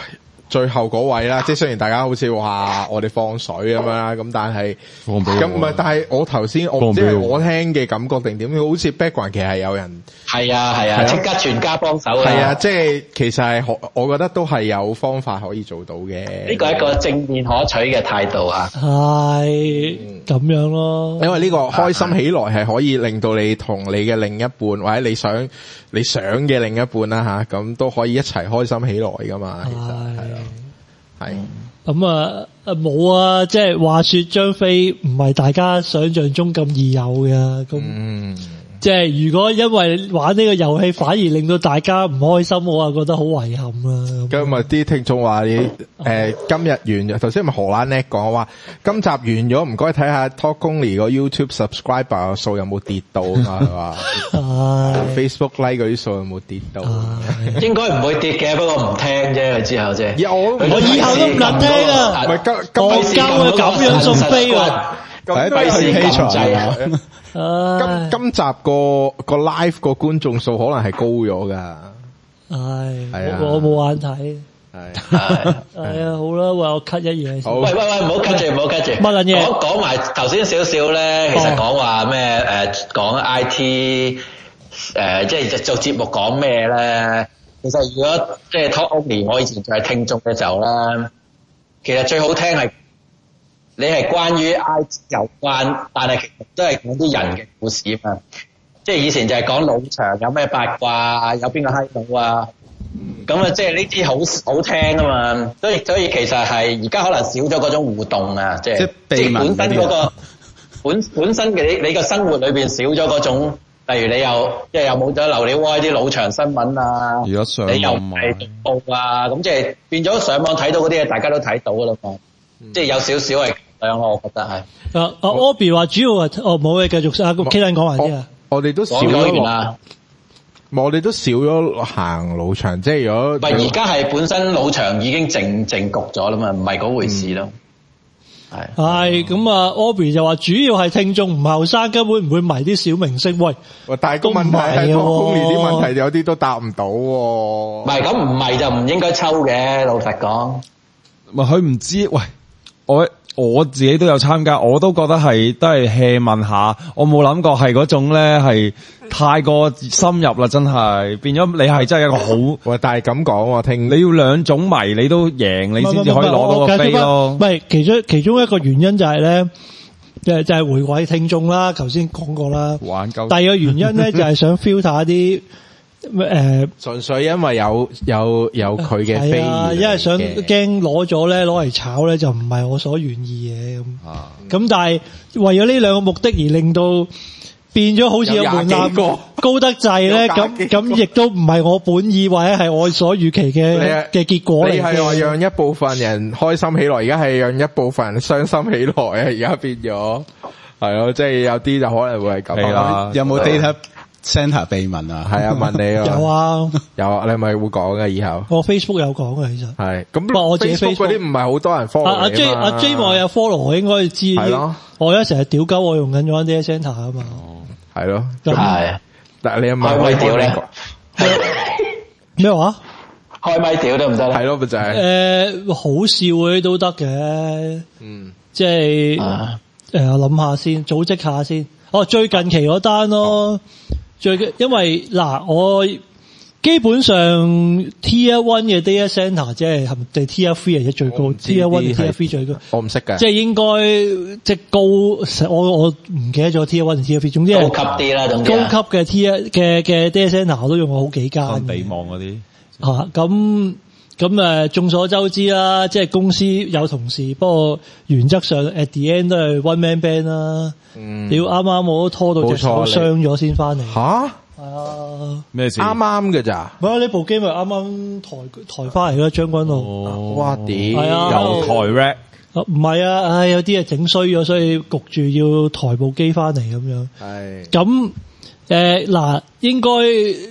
最後嗰位啦，即係雖然大家好似話我哋放水咁樣啦，咁但係咁唔係，但係我頭先我唔知係我聽嘅感覺定點，好似 background 其實係有人係啊，即刻全家幫手係啊，即係其實係我覺得都係有方法可以做到嘅。 呢個係一個正面可取嘅態度啊， 係咁樣咯。 因為呢個開心起來係可以令到你同你嘅另一半或者你想嘅另一半啦吓，咁都可以一齊開心起來噶嘛。其實係咁啊冇啊，即係話說張飛唔係大家想象中咁易有嘅，咁即係如果因為玩呢個遊戲反而令到大家唔開心，我啊覺得好遺憾啦。 咁啊啲聽眾話你今日完咗，頭先咪荷蘭叻講話今集完咗，唔該睇下 Talk Only 個 YouTube subscriber 數有冇跌到啊？係嘛？Facebook like 嗰啲數有冇跌到？ 應該唔會跌嘅，不過唔聽啫。佢之後啫， 我以後都唔能聽啊！我交佢咁樣送飛啊！ 費事欺場啊！ 今集個 live 個觀眾數可能係高咗噶， 係我冇眼睇，係啊，好啦，喂，我 cut 一嘢先。 喂，唔好 cut 住，乜撚嘢？講埋頭先少少咧，其實講話咩講 IT 即係做節目講咩咧？其實如果即係 Talk Only，我以前就係聽眾嘅時候啦，其實最好聽係。你係關於 IT 有關，但係其實都係講啲人嘅故事啊嘛。即係以前就係講老場有咩八卦啊，有邊個閪佬啊，咁啊即係呢啲好聽啊嘛。所以其實係而家可能少咗嗰種互動啊，即係本身嗰個本身嘅你個生活裏邊少咗嗰種，例如你又即係又冇咗流料開啲老場新聞啊，你又唔係讀報啊，咁即係變咗上網睇到嗰啲嘢，大家都睇到噶啦嘛。即係有少少係咁樣咯，我覺得係。 Obi 話主要係冇嘅，繼續啊，咁 K 人講埋先啊。 我哋都少咗啦，我哋都少咗行老場，即係如果而家係本身老場已經靜焗咗啦嘛，唔係嗰回事咯。 係咁啊 Obi 就話主要係聽眾唔後生，根本唔會迷啲小明星。喂， 但係個問題係公連啲問題有啲都答唔到。唔係咁唔係就唔應該抽嘅，老實講。 咪佢唔知，喂。我自己都有參加，我都覺得都係 hea 問下，我冇諗過係嗰種咧係太過深入啦，真係變咗你係真係一個好喂，但係咁講我聽你要兩種迷你都贏，你先至可以攞到個飛咯。 唔係其中一個原因就係咧，就係回饋聽眾啦，頭先講過啦。 玩夠。 第二個原因咧就係想 filter 一啲純粹因為有佢嘅飛， 因為想驚攞咗咧，攞嚟炒咧就唔係我所願意嘅咁。咁但係為咗呢兩個目的而令到變咗好似有門檻高得滯咧，咁亦都唔係我本意或者係我所預期嘅結果嚟。 你係話讓一部分人開心起來，而家係讓一部分人傷心起來啊！而家變咗係咯，即係有啲就可能會係咁啦。 有冇 data center 秘聞啊？ 係啊，問你啊。 有啊， 你係咪會講嘅以後？ 我 Facebook 有講嘅，其實係咁。我自己 Facebook 嗰啲唔係好多人 follow 阿 J 我有 follow， 我應該知。係咯。我而家成日屌鳩我用緊咗 data center 啊嘛。 係咯。 係。 但係你有冇開咪屌咧？ 咩話？ 開咪屌得唔得咧？ 係咯，咪就係。 好笑嗰啲都得嘅。即係我諗下先，組織下先。最近期嗰單咯，因為我基本上 Tier 1嘅 data center 即係定 Tier 3係最高 ，Tier 1 Tier 3最高。 我唔識嘅。 即係應該即係高，我唔記得咗 Tier 1定 Tier 3，總之係高級啲啦，總之。 高級嘅 Tier 嘅 data center 我都用過好幾間。 地網嗰啲。 咁眾所周知啦，即係公司有同事，不過原則上 at the end 都係 one man band 啦。你要啱啱我都拖到隻手傷咗先翻嚟。 吓？ 係啊。 咩事？ 啱啱嘅咋？ 唔係呢部機咪啱啱抬翻嚟嘅將軍澳。 哇屌！ 係啊。 有台 rack。 唔係啊，有啲係整衰咗，所以焗住要抬部機翻嚟咁樣。係。咁。應該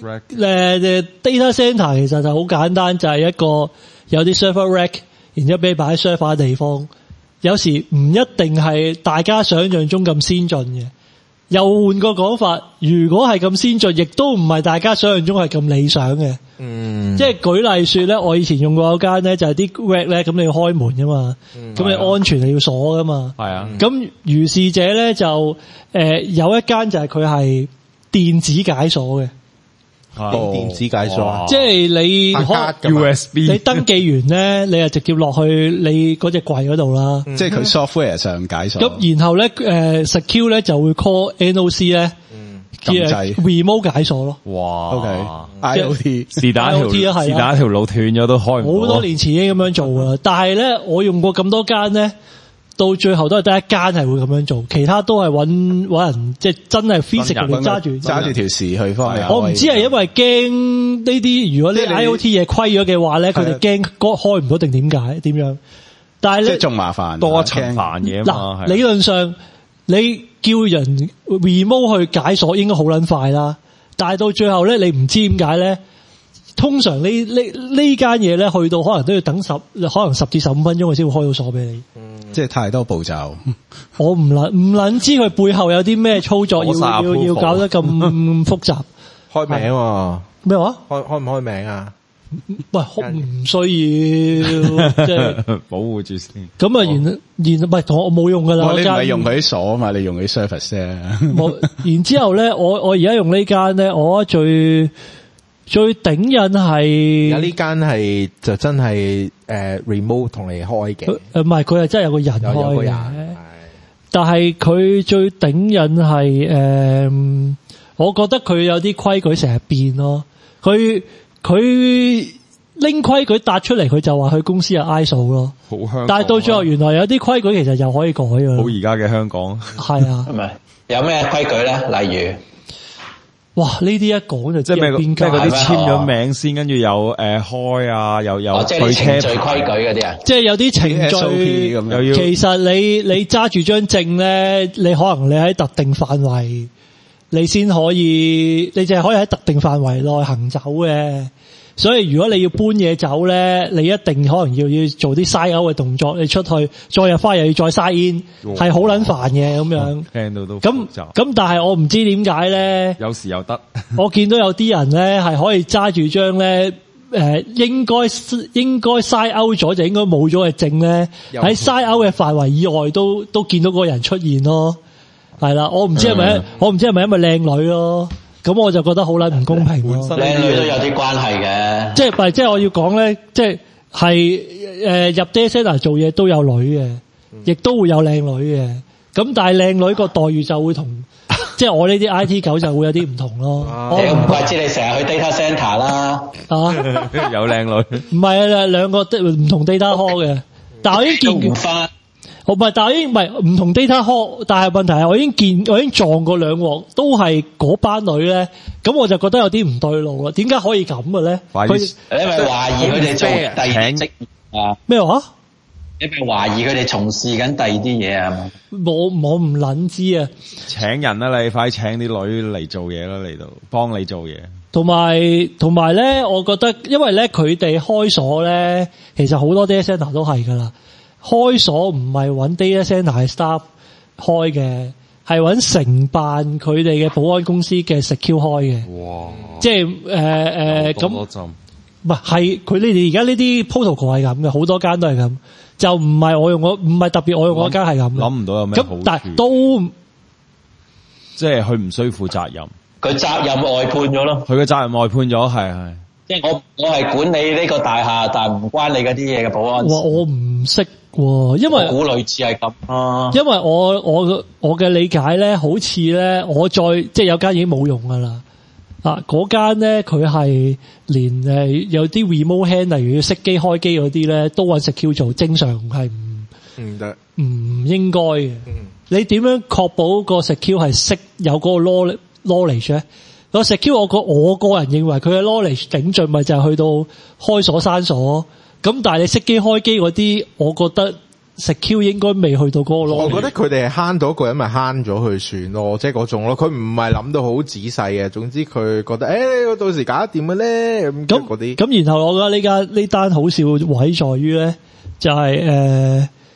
data center 其實就好簡單，就係一個有啲 server rack， 然之後俾你擺喺 server 地方。有時唔一定係大家想象中咁先進嘅， 又換個講法，如果係咁先進，亦都唔係大家想象中係咁理想嘅。即係舉例說咧，我以前用過嗰間咧，就係啲 rack 咧，咁你要開門噶嘛，咁你安全係要鎖噶嘛。係啊。咁如是者咧就有一間就係佢係電子解鎖嘅。 電子解鎖， 即係你 USB， 你登記完咧，你就直接落去你嗰隻櫃嗰度啦。 即係佢 software 上解鎖。 咁然後咧secure 咧就會 call NOC 咧，remote 解鎖咯。 哇 ，OK，IoT 是打條路斷咗都開唔到。 好多年前已經咁樣做啦，但係咧我用過咁多間咧。到最後都係得一間係會咁樣做，其他都係搵人，即係真係 physical 揸住條匙去方便。 我唔知係因為驚呢啲，如果呢 IoT 嘢虧咗嘅話咧，佢哋驚開唔到定點樣？但係咧， 即係仲麻煩， 多一層煩嘢嘛。 嗱，理論上你叫人 remote 去解鎖應該好撚快啦，但係到最後咧，你唔知點解咧？通常呢間嘢咧，去到可能都要等10至15分鐘，佢先會開到鎖俾你。 即係太多步驟。 我唔撚知佢背後有啲咩操作要搞得咁複雜。 開名喎咩話？ 開唔開名啊？ 喂，唔需要即係保護住先。 咁啊，唔係我冇用噶啦。 你唔係用佢啲鎖啊嘛？你用佢 service 啫。 冇。然之後咧，我而家用呢間咧，我最頂癮係而家呢間係就真係remote 同你開嘅。 唔係，佢係真係有個人開嘅。有個人。但係佢最頂癮係我覺得佢有啲規矩成日變咯。佢拎規矩答出嚟，佢就話佢公司有 ISO 咯。 好香港。 但係到最後原來有啲規矩其實又可以改㗎。 好而家嘅香港。 係啊。 係咪？有咩規矩咧？例如？ 哇！呢啲一講就即係咩？即係嗰啲簽咗名先，跟住有開啊，又即係程序規矩嗰啲啊。 即係有啲程序咁樣。其實你揸住張證咧，你可能你喺特定範圍，你先可以，你淨係可以喺特定範圍內行走嘅。所以如果你要搬嘢走咧，你一定可能要做啲 sign out 嘅動作，你出去再入翻又要再 sign in，係好撚煩嘅咁樣。 聽到都咁，但係我唔知點解咧。 有時又得。 我見到有啲人咧係可以揸住張咧應該 sign out 咗就應該冇咗嘅證咧，喺 sign out 嘅範圍以外都見到嗰個人出現咯。係啦，我唔知係咪因為靚女咯。咁我就覺得好撚唔公平咯。 靚女都有啲關係嘅。即係我要講咧，即係入 data center 做嘢都有女嘅，亦都會有靚女嘅。咁但係靚女個待遇就會同，即係我呢啲 IT 狗就會有啲唔同咯。 我唔怪知你成日去 data center 啦。 有靚女。 唔係啊，兩個唔同 data hall 嘅，但係我已經見翻。 唔係，但係已經唔同 data hall， 但係問題係我已經撞過兩鑊，都係嗰班女咧，咁我就覺得有啲唔對路啦。點解可以咁嘅咧？ 你咪懷疑佢哋做第二啲職業啊？ 咩話？ 你咪懷疑佢哋從事緊第二啲嘢啊？ 我唔撚知啊！ 請人啦，你快請啲女嚟做嘢啦，嚟到幫你做嘢。 同埋咧，我覺得因為咧佢哋開鎖咧，其實好多 data center 都係噶啦。開鎖唔係揾 data center 係 staff 開嘅，係揾承辦佢哋嘅保安公司嘅 secure 開嘅。哇！即係咁，唔係佢哋而家呢啲 protocol 係咁嘅，好多間都係咁，就唔係我用唔係特別我用嗰間係咁。諗唔到有咩好處。咁但係都即係佢唔需要負責任， 佢責任外判咗咯。 佢嘅責任外判咗，係。即係我係管理呢個大廈，但係唔關你嗰啲嘢嘅保安。 我唔識喎，因為我估類似係咁啊。 因為我嘅理解咧，好似咧，即係有間已經冇用噶啦。嗰間咧佢係連有啲 remote hand，例如要熄機開機嗰啲咧，都揾 secure 做，正常係唔得，唔應該嘅。你點樣確保個 secure 係識有嗰個 knowledge 咧？個 secure 我個人認為佢嘅 knowledge 頂盡咪就係去到開鎖閂鎖，咁但係你熄機開機嗰啲，我覺得 secure 應該未去到嗰個 knowledge。我覺得佢哋係慳到一個人咪慳咗佢算咯，即係嗰種咯。佢唔係諗到好仔細嘅，總之佢覺得我到時搞得掂嘅咧咁嗰啲。咁然後我覺得呢單好笑位在於咧，就係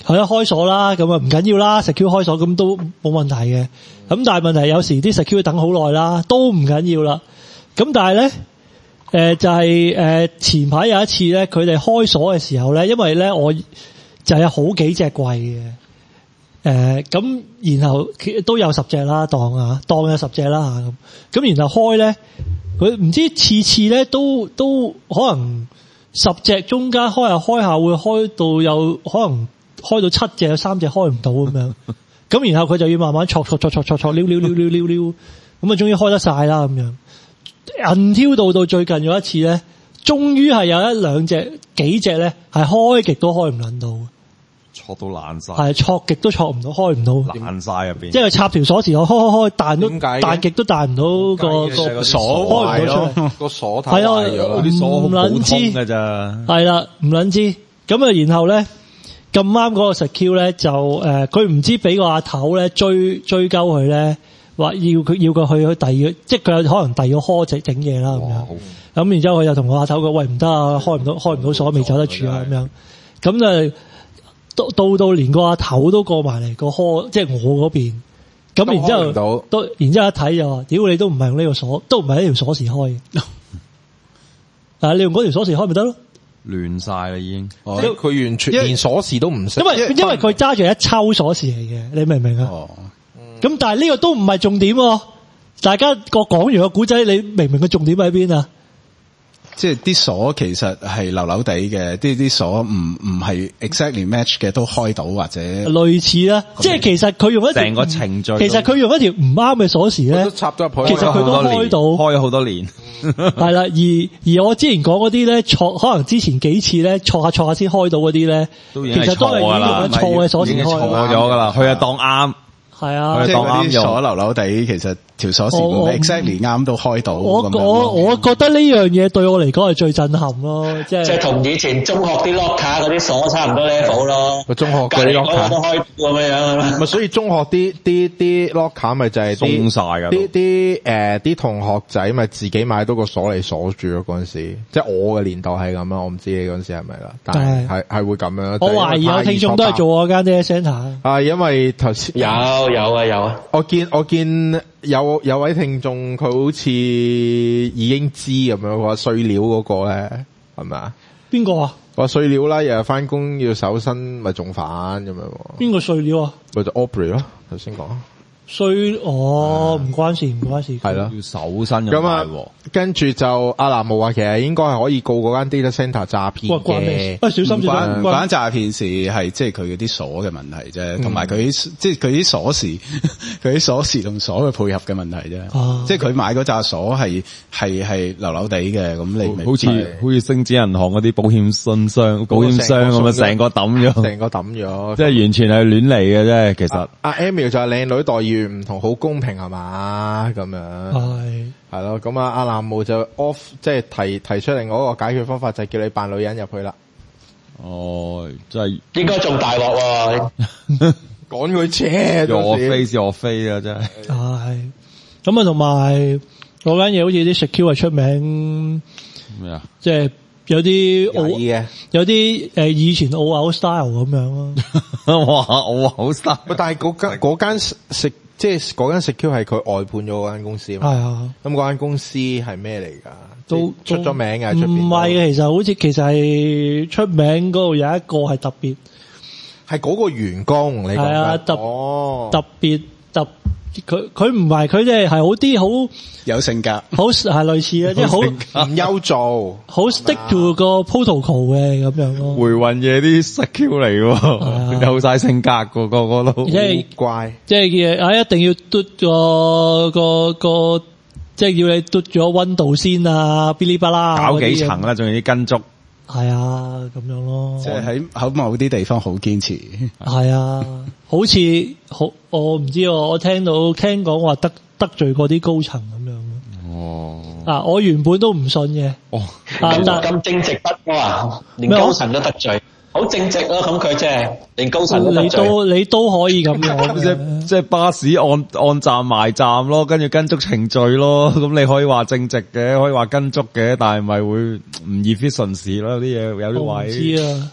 係啊，開鎖啦，咁啊唔緊要啦，secure 開鎖咁都冇問題嘅。咁但係問題有時啲 secure 等好耐啦，都唔緊要啦。咁但係咧，就係前排有一次咧，佢哋開鎖嘅時候咧，因為咧我就有好幾隻櫃嘅，咁然後都有10隻啦，當有10隻啦咁然後開咧，佢唔知次次咧都可能10隻中間開下會開到有可能開到7隻，有3隻開唔到咁樣。咁然後佢就要慢慢戳撩，咁啊終於開得晒啦咁樣。until 到最近有一次咧，終於係有一兩隻幾隻咧係開極都開唔撚到， 戳到爛晒， 係戳極都戳唔到，開唔到， 爛晒入邊。 即係插條鎖匙，我開彈極都彈唔到個鎖，開唔到出嚟， 個鎖太壞咗， 啲鎖好普通㗎咋。 係啦，唔撚知。咁啊，然後咧咁啱嗰個 secure 咧就佢唔知俾個阿頭咧追鳩佢咧。話要佢去第二個，即係佢有可能第二個科整嘢啦咁樣。咁然之後佢又同我阿頭講：喂，唔得啊，開唔到鎖，未走得住啊咁樣。咁就到連個阿頭都過埋嚟個科，即係我嗰邊。咁然之後然之後一睇就話：屌你都唔係用呢個鎖，都唔係呢條鎖匙開嘅。但係你用嗰條鎖匙開咪得咯？ 亂晒啦已經， 即係佢完全連鎖匙都唔識。 因為佢揸住一抽鎖匙嚟嘅，你明唔明啊？咁但係呢個都唔係重點喎，大家個講完個古仔，你明唔明個重點喺邊啊？ 即係啲鎖其實係流流地嘅，啲鎖唔係 exactly match 嘅都開到或者類似啦，即係其實佢用一條成個程序， 其實佢用一條唔啱嘅鎖匙咧， 插咗入去， 其實佢都開到， 開咗好多年。 係啦，而我之前講嗰啲咧，可能之前幾次咧，錯下先開到嗰啲咧，其實都係已經用咗錯嘅鎖匙開， 錯咗噶啦，佢係當啱。 係啊， 即係嗰啲鎖流流地，其實條鎖匙唔 exactly 啱都開到。 我覺得呢樣嘢對我嚟講係最震撼咯，即係同以前中學啲 lock 卡嗰啲鎖差唔多 level 咯。 個中學嗰啲 lock 卡都開咁樣。 咪所以中學啲 lock 卡咪就係鬆晒㗎。 啲同學仔咪自己買到個鎖嚟鎖住咯。嗰陣時，即係我嘅年代係咁啦。我唔知你嗰陣時係咪啦，但係會咁樣。 我懷疑有聽眾都係做我間 data center。 因為頭先有啊！ 我見有位聽眾佢好似已經知咁樣話碎料嗰個咧係咪啊？邊個啊？話碎料啦，日日翻工要搜身咪仲反咁樣。邊個碎料啊？咪就 Aubrey 咯，頭先講。唔關事，係咯， 要搜身咁啊。跟住就阿南無話，其實應該係可以告嗰間 data center 詐騙嘅。 小心關詐騙事係即係佢嗰啲鎖嘅問題啫，同埋佢即係佢啲鎖匙，佢啲鎖匙同鎖嘅配合嘅問題啫。即係佢買嗰紮鎖係流流地嘅，咁你好似星展銀行嗰啲保險箱咁啊，成個抌咗，即係完全係亂嚟嘅啫。其實阿 Emil 就係靚女待遇唔同，好公平係嘛咁樣。係咯，咁阿南無就 off， 即係提出另外一個解決方法，就係叫你扮女人入去啦。 真係應該仲大鑊喎， 趕佢車我飛啊，真係。 係咁啊，同埋嗰間嘢好似啲 secure 係出名咩啊？ 即係有啲有啲以前澳牛 style 咁樣咯。 哇，澳牛 style， 但係嗰間食。即係嗰間 secure 係佢外判咗嗰間公司嘛？係啊。咁嗰間公司係咩嚟㗎？都出咗名嘅出邊。唔係嘅，其實係出名嗰度有一個係特別，係嗰個員工你講係啊，特別佢唔係佢即係好啲好有性格， 好係類似嘅，即係好唔憂做，好 stick to 個 protocol 嘅咁樣咯。 回魂嘢啲 secure 嚟喎，有晒性格個個都， 即係怪， 即係一定要嘟個，即係要你嘟咗溫度先啊，嗶哩吧啦， 搞幾層啦，仲有啲跟足。 係啊，咁樣咯。 即係喺某啲地方好堅持。 係啊，好似我唔知我聽講話得罪過啲高層咁樣。我原本都唔信嘅。 咁正直不阿，連高層都得罪。好正直咯，咁佢即係連高層都得罪。 你都可以咁樣。 即係巴士按站埋站咯，跟住跟足程序咯。咁你可以話正直嘅，可以話跟足嘅，但係咪會唔 efficient 咯？有啲嘢有啲位。 我唔知啊，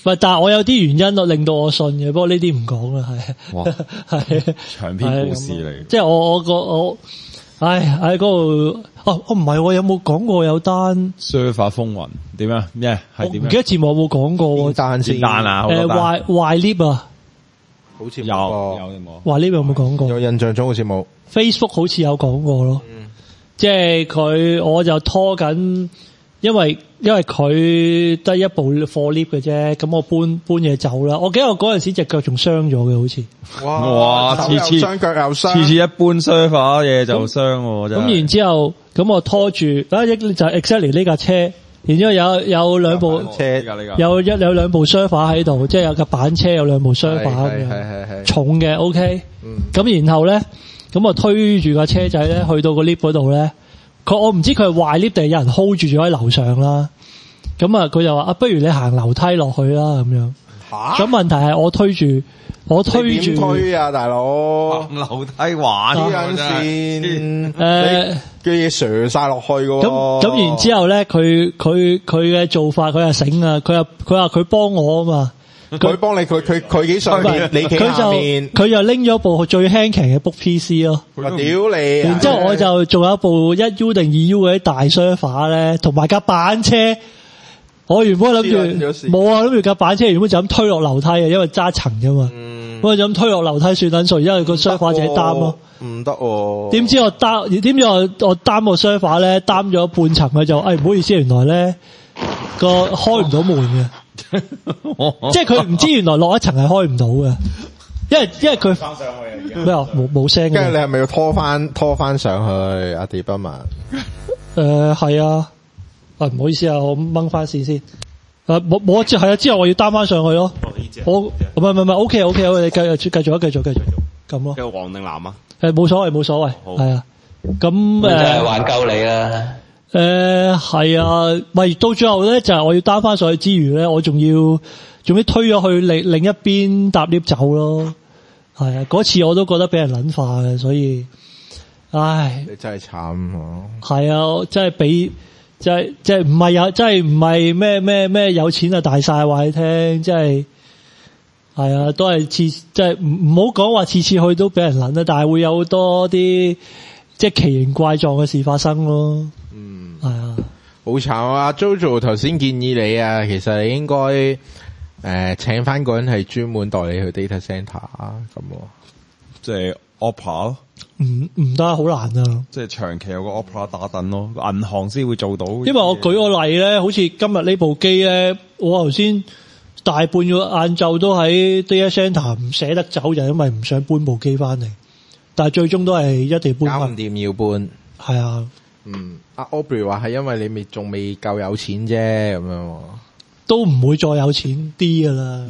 喂，但係我有啲原因令到我信嘅，不過呢啲唔講啦，係。 哇， 係長篇故事嚟。 即係我唉喺嗰度，我唔係，有冇講過有單 server 風雲點啊？咩係點？ 唔記得節目有冇講過單先單啊？ 壞 lift 啊， 好似有冇？ 壞 lift 有冇講過？ 有印象中好似冇。 Facebook 好似有講過咯，即係我就拖緊。因為佢得一部貨 lift 嘅啫，咁我搬嘢走啦。我記得我嗰陣時隻腳仲傷咗嘅，好似。 哇！次傷腳又傷， 次一搬 server 嘢就傷喎。 咁然之後，咁我拖住，就 exactly 呢架車，然之後有兩部車， 有兩部 server 喺度，即係有架板車，有兩部 server 咁樣，重嘅 OK。咁然後咧，咁我推住架車仔咧，去到個 lift 嗰度咧。我唔知佢係壞 lift 定係有人 hold 住咗喺樓上啦，咁啊佢就話不如你行樓梯落去啦咁樣。咁問題係我推住，你點推啊大佬？ 行樓梯玩啲人線，嘅嘢瀡晒落去㗎。 咁然之後咧，佢嘅做法佢係醒啊，佢話佢幫我啊嘛。 佢幫你，佢幾上面，你企下面， 佢就拎咗部最輕騎嘅 book PC 咯。 我屌你！ 然之後我就仲有一部1U 定2U 嗰啲大 server 咧，同埋架板車。我原本諗住冇啊，諗住架板車原本就咁推落樓梯啊，因為揸層㗎嘛。我就咁推落樓梯算撚數，因為個 server 自己擔咯。 唔得喎！ 點知我擔個 server 咧，擔咗半層佢就，唔好意思，原來咧開唔到門嘅。即係佢唔知原來落一層係開唔到嘅，因為佢翻上去咩啊？冇聲嘅。 跟住你係咪要拖翻上去阿迪不文？ 係啊，唔好意思啊，我掹翻線先。冇係啊，之後我要擔翻上去咯。我唔係 OK，你繼續咁咯。 有黃定藍啊？ 冇所謂，係啊。咁就係挽救你啦。 係啊，咪到最後咧就係我要擔翻上去之餘咧，我仲要推咗去另一邊搭 lift 走咯。係啊，嗰次我都覺得俾人撚化嘅，所以，唉， 你真係慘啊！ 係啊，真係俾，即係唔係有，真係唔係咩有錢啊大晒話你聽，即係啊，都係即係唔好講話次次去都俾人撚啦，但係會有多啲即係奇形怪狀嘅事發生咯。係啊， 好慘啊 ！Jojo 頭先建議你啊，其實你應該請翻個人係專門代理去 data center 啊，咁即係 Opera 咯。 唔得，好難啊！ 即係長期有個 Opera 打躉咯，銀行先會做到。 因為我舉個例咧，好似今日呢部機咧，我頭先大半個晏晝都喺 data center 唔捨得走，就因為唔想搬部機翻嚟，但係最終都係一定搬。 搞唔掂要搬。 係啊。 阿 Aubrey 話係因為你仲未夠有錢啫，咁樣都唔會再有錢啲噶啦。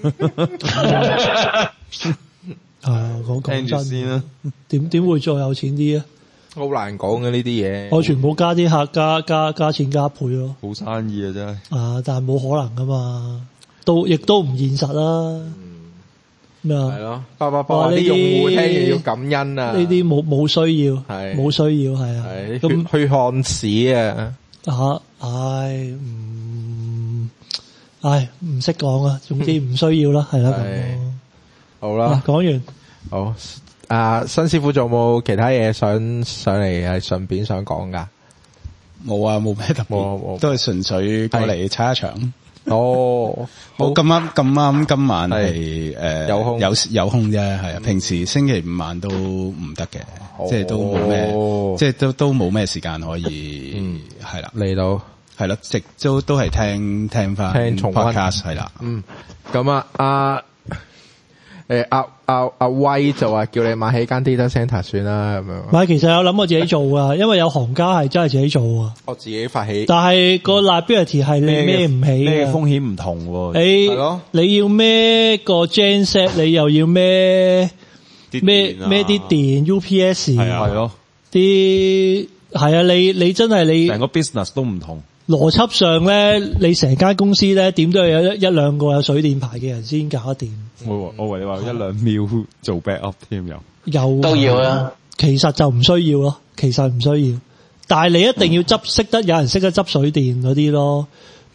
講真先啦， 點會再有錢啲啊？ 好難講嘅呢啲嘢。 我全部加啲客加錢加倍咯。 好生意啊真係。但係冇可能噶嘛，亦都唔現實啦。咩啊？ 係咯，啲用戶聽完要感恩啊！ 呢啲冇需要，冇需要係啊。 咁去看屎啊！ 唔識講啊。總之唔需要啦，係啦咁。 好啦， 講完。 好，新師傅仲有冇其他嘢想上嚟係順便想講噶？ 冇啊，冇咩特別，都係純粹過嚟踩一場。 哦， 好咁啱今晚係有空啫，係啊。平時星期5晚都唔得嘅，即係都冇咩，即係都冇咩時間可以係啦嚟到係啦，直都係聽翻重溫 podcast 係啦。 咁阿威就話叫你買起間 data center 算啦，咁樣。 唔係，其實有諗過自己做噶，因為有行家係真係自己做啊。 我自己發起，但係個 liability 係你孭唔起嘅， 咩風險唔同喎。 你要孭個 genset，你又要孭啲電 UPS， 係咯， 啲係啊，你真係你成個 business 都唔同。 邏輯上咧，你成間公司咧，點都有一兩個有水電牌嘅人先搞得掂。 我以為你話1-2秒做 backup 添， 有都要啊。 其實就唔需要咯，其實唔需要。但係你一定要識得有人識得執水電嗰啲咯。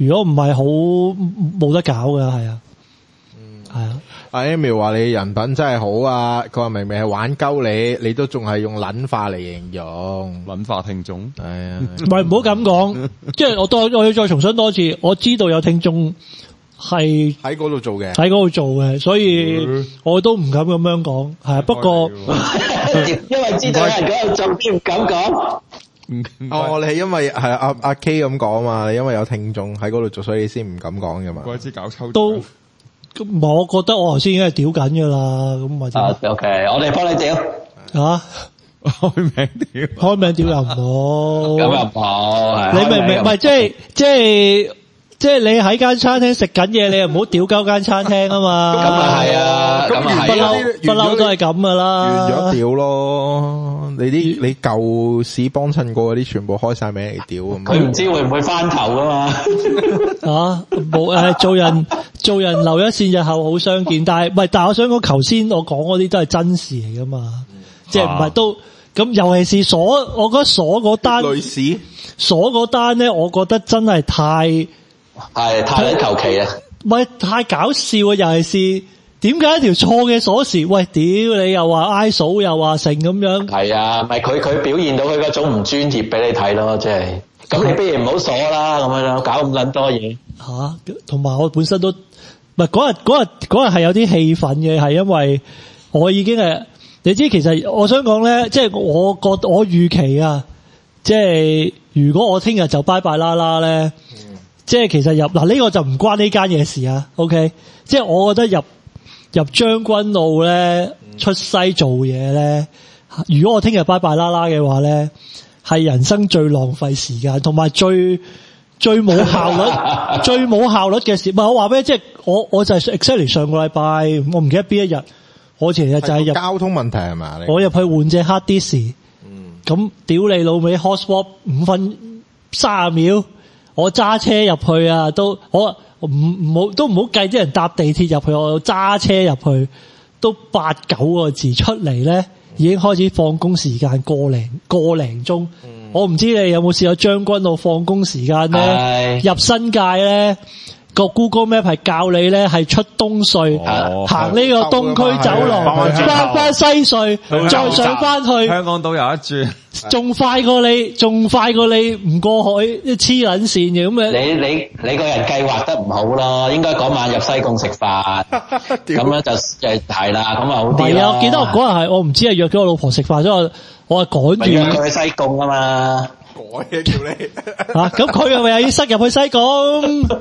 如果唔係好冇得搞㗎，係啊，係啊。 阿 Emil 話你人品真係好啊，佢話明明係玩鳩你，你都仲係用撚化嚟形容， 撚化聽眾。 係啊， 唔係唔好咁講，即係我要再重申多次，我知道有聽眾係喺嗰度做嘅， 所以我都唔敢咁樣講，係不過因為知道有人嗰度做，先唔敢講。 你係因為係阿 K 咁講嘛，你因為有聽眾喺嗰度做，所以先唔敢講噶嘛。 怪之搞抽都。我覺得我頭先已經係屌緊噶啦，咁或者 OK， 我哋幫你屌啊，開名屌又唔好， 咁又唔好， 你明唔明？唔係即係你喺間餐廳食緊嘢，你又唔好屌鳩間餐廳啊嘛。 咁啊係啊，咁啊係啊， 不嬲都係咁噶啦。 完咗屌咯，你舊市幫襯過嗰啲全部開晒名嚟屌咁。 佢唔知會唔會翻頭噶嘛？ 啊，冇做人留一線，日後好相見。但係我想講，頭先我講嗰啲都係真事嚟噶嘛，即係唔係都咁。尤其是我覺得鎖嗰單類似鎖嗰單咧，我覺得真係太求其啊， 唔係太搞笑啊！尤其是點解一條錯嘅鎖匙，喂，屌你又話挨數又話成咁樣。 係啊，咪佢表現到佢嗰種唔專業俾你睇咯，即係咁你不如唔好鎖啦，咁樣搞咁撚多嘢吓。同埋我本身都唔係嗰日係有啲氣憤嘅，係因為我已經係你知，其實我想講咧，即係我預期啊，即係如果我聽日就拜拜啦啦咧。即係其實呢個就唔關呢間嘢事啊 ，OK？ 即係我覺得入將軍澳咧出西做嘢咧，如果我聽日拜拜啦啦嘅話咧，係人生最浪費時間，同埋最冇效率、最冇效率嘅事。唔係我話俾你，即係我就係 exactly 上個禮拜，我唔記得邊一日，我前日就係入交通問題係嘛？ 我入去換隻 hard disk，咁屌你老味 hotspot 5分30秒。我揸車入去啊，都唔好計啲人搭地鐵入去，我揸車入去都8、9個字出嚟咧，已經開始放工時間個零鐘。我唔知你有冇試過將軍澳放工時間咧，入新界咧個 Google Map 係教你咧係出東隧，行呢個東區走廊，翻西隧，再上翻去香港島有一轉。 仲快過你唔過海黐撚線嘅咁樣。 你個人計劃得唔好咯，應該嗰晚入西貢食飯，咁樣就係啦，咁啊好啲。唔係啊， 我記得我嗰日係我唔知係約咗我老婆食飯，所以我係趕住。 約佢去西貢啊嘛， 改嘅叫你吓，咁佢係咪又要塞入去西貢？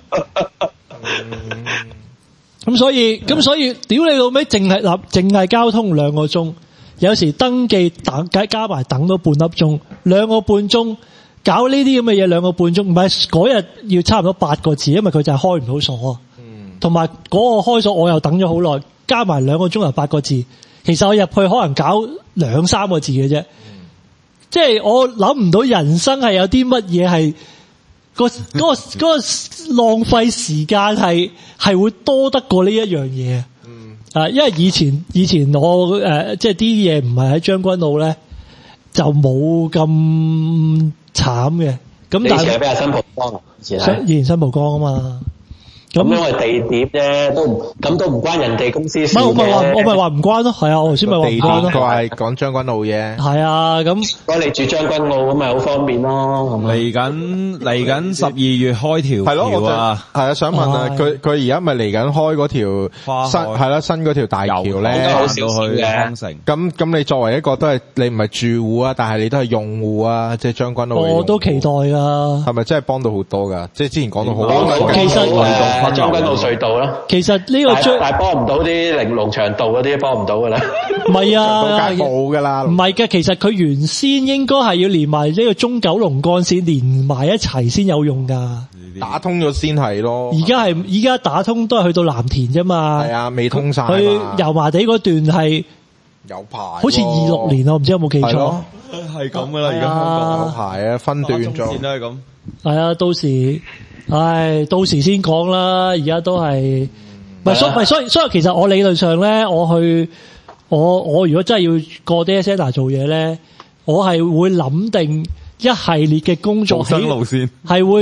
咁所以屌你老味，淨係交通2個鐘。有時登記加埋等到半粒鐘，2個半鐘搞呢啲咁嘅嘢，2個半鐘，唔係嗰日要差唔多8個字，因為佢就係開唔到鎖，同埋嗰個開鎖我又等咗好耐，加埋2個鐘又8個字，其實我入去可能搞2-3個字嘅啫，即係我諗唔到人生係有啲乜嘢係嗰個浪費時間係會多得過呢一樣嘢。因為以前我即係啲嘢唔係喺將軍澳咧，就冇咁慘嘅。咁但係俾阿新蒲崗啊，以前新蒲崗啊嘛。 咁因為地點啫，都唔關人哋公司事嘅。 我咪話唔關咯，係啊，我頭先咪話唔關咯。 佢係講將軍澳啫。 係啊，咁如果你住將軍澳咁咪好方便咯。 嚟緊12月開條橋啊！ 係啊，想問啊，佢而家咪嚟緊開嗰條新嗰條大橋咧， 好少去康城。 咁你作為一個都係你唔係住戶啊，但係你都係用戶啊，即係將軍澳。 我都期待噶。係咪真係幫到好多噶？即係之前講到好。 其實將軍澳隧道啦， 其實呢個但係幫唔到啲玲瓏長道嗰啲，幫唔到噶啦。 唔係啊， 冇噶啦。 唔係嘅，其實佢原先應該係要連埋呢個中九龍幹線連埋一齊先有用噶。 打通咗先係咯。 而家打通都係去到藍田啫嘛。 係啊，未通晒。 佢油麻地嗰段係有排， 好似26年，我唔知有冇記錯。 係咁噶啦，而家香港有排啊，分段咗。 線都係咁。 係啊，到時先講啦，而家都係，所以其實我理論上咧，我如果真係要過 data center 做嘢咧，我係會諗定一系列嘅工作路線，係會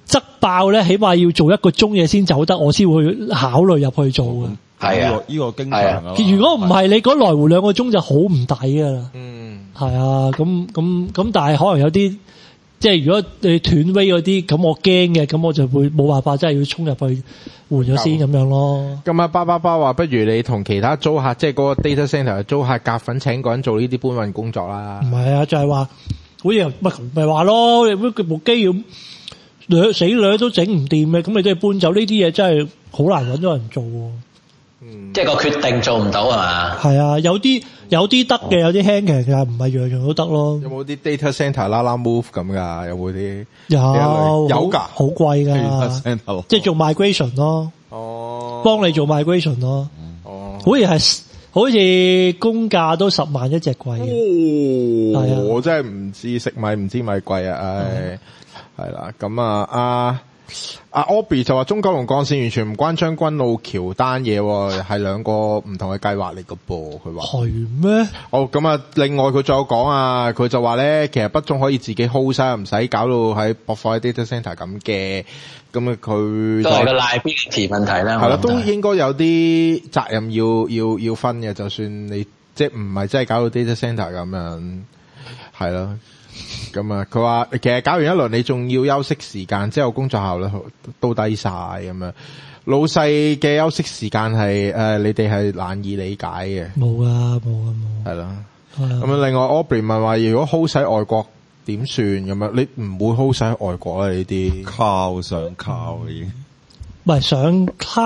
側爆咧，起碼要做1個鐘嘢先走得，我先會考慮入去做嘅。 係啊， 呢個經常啊。 如果唔係，你嗰來回2個鐘就好唔抵噶啦。係啊，咁，但係可能有啲。即係如果你斷威嗰啲，咁我驚嘅，咁我就會冇辦法，真係要衝入去換咗先咁樣咯。 咁啊，包話，不如你同其他租客，即係嗰個 data center 嘅租客夾份請個人做呢啲搬運工作啦。 唔係啊，就係話，好似咪話咯，你部機要死女都整唔掂嘅，咁你都要搬走呢啲嘢，真係好難揾到人做喎。 即係個決定做唔到係嘛？ 係啊，有啲得嘅，有啲輕嘅，其實唔係樣樣都得咯。 有冇啲 data center 啦 move 咁噶？有冇啲？ 有噶，好貴噶，即係做 migration 咯。 哦， 幫你做 migration 咯。哦，好似公價都10萬一隻貴嘅。 哦， 係啊， 我真係唔知食米唔知米貴啊！唉，係啦，咁啊阿 Obi 就話中九龍幹線完全唔關將軍澳橋單嘢，係2個唔同嘅計劃嚟嘅噃。佢話係咩？ 咁啊，另外佢仲有講啊，佢就話咧，其實北中可以自己 hold 晒，唔使搞到喺駁貨喺 data center 咁嘅。咁啊，佢都係個 liability 問題啦。 係啦，都應該有啲責任要分嘅，就算你即係唔係真係搞到 data center 咁樣，係咯。咁啊，佢話其實搞完一輪，你仲要休息時間，之後工作效率都低晒咁樣。老細嘅休息時間係你哋係難以理解嘅。 冇啊， 係啦。咁啊，另外 Aubrey 問話，如果 hold 喺外國點算咁樣？你唔會 hold 喺外國啊？呢啲靠上靠已經。 唔係想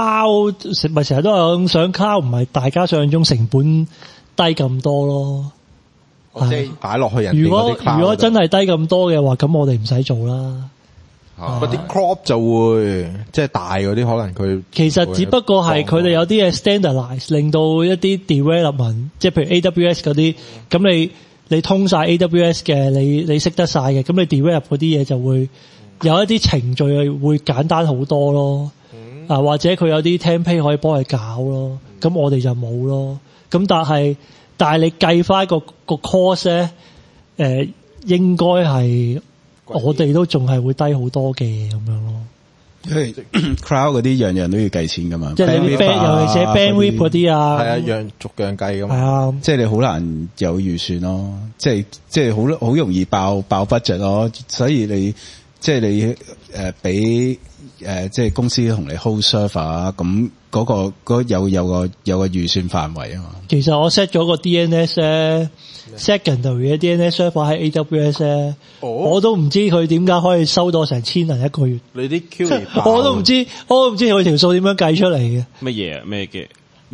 cloud， 咪成日都係想 cloud，唔係大家想象中成本低咁多咯。 即係擺落去人哋嗰啲 cloud。 如果真係低咁多嘅話，咁我哋唔使做啦。 嗰啲 crop 就會即係大嗰啲，可能佢其實只不過係佢哋有啲嘢 standardize，令到一啲 development， 即係譬如 AWS 嗰啲，咁你通晒 AWS 嘅，你識得晒嘅，咁你 develop 嗰啲嘢就會有一啲程序會簡單好多咯。或者佢有啲 template 可以幫佢搞咯，咁我哋就冇咯。咁但係你計翻個 course 咧，應該係我哋都仲係會低好多嘅咁樣咯。 因為 crowd 嗰啲樣樣都要計錢噶嘛， 即係你 band 尤其是 bandwidth 嗰啲啊， 係啊，逐樣計咁。 係啊， 即係你好難有預算咯，即係好容易爆 budget 咯，所以你即係你俾即係公司同你 hold server 咁。嗰個有個預算範圍啊嘛。 其實我 set 咗個 DNS 咧 ，secondary 嘅 DNS server 喺 AWS 咧，我都唔知佢點解可以收到成1000人一個月。 你啲 Q 我都唔知佢條數點樣計出嚟嘅。 乜嘢咩嘅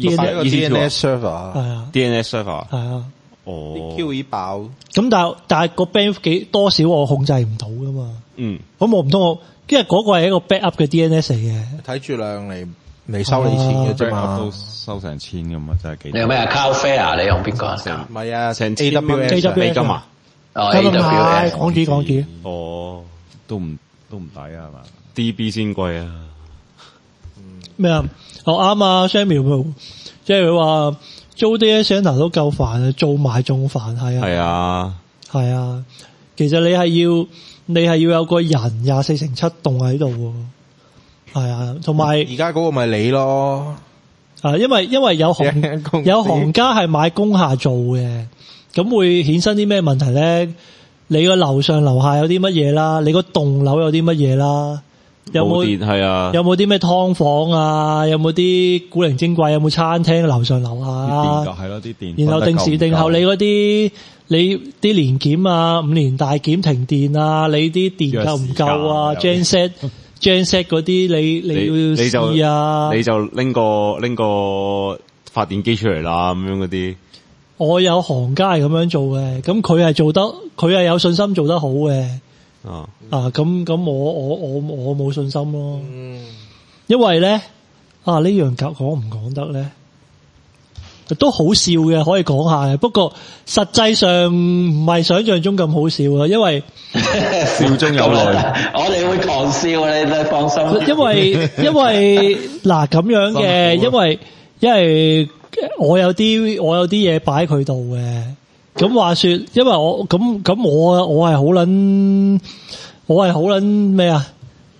DNS server 係啊 ，DNS server 係啊。 啲 QE 爆。 咁但係個 band 幾多少我控制唔到噶嘛。 嗯。 咁我唔通因為嗰個係一個 backup 嘅 DNS 嚟嘅。 睇住量嚟。未收你錢嘅啫嘛， 都收成千咁啊，真係幾。 你用咩啊 ？Cloudflare 你用邊個啊？ 唔係啊，成 AWS 美金啊？ 哦 AWS 講幾。 哦，都唔抵啊，係嘛 ？DB 先貴啊。 咩啊？啱啊 ，Samuel， 即係佢話租 data center 都夠煩啊，做埋仲煩，係啊。 係啊。 係啊，其實你係要有個人24/7棟喺度喎。係啊，同埋而家嗰個咪你咯， 因為有行家係買工廈做嘅，咁會衍生啲咩問題咧？你個樓上樓下有啲乜嘢啦？你個棟樓有啲乜嘢啦？有冇電？係啊？有冇啲咩劏房啊？有冇啲古靈精怪？有冇餐廳樓上樓下啊？ 係咯，啲電。 然後定時定候你嗰啲你啲年檢啊，5年大檢停電啊，你啲電夠唔夠啊 ？Genset 嗰啲你要試啊， 你就拎個發電機出嚟啦，咁樣嗰啲。 我有行家係咁樣做嘅，咁佢係有信心做得好嘅。咁我冇信心咯。因為咧呢樣講唔講得咧？都好笑嘅，可以講下嘅。不過實際上唔係想象中咁好笑啊，因為笑中有淚。 我哋會狂笑，你都放心。 因為嗱咁樣嘅，因為我有啲嘢擺佢度嘅。咁話說，因為我係好撚咩啊？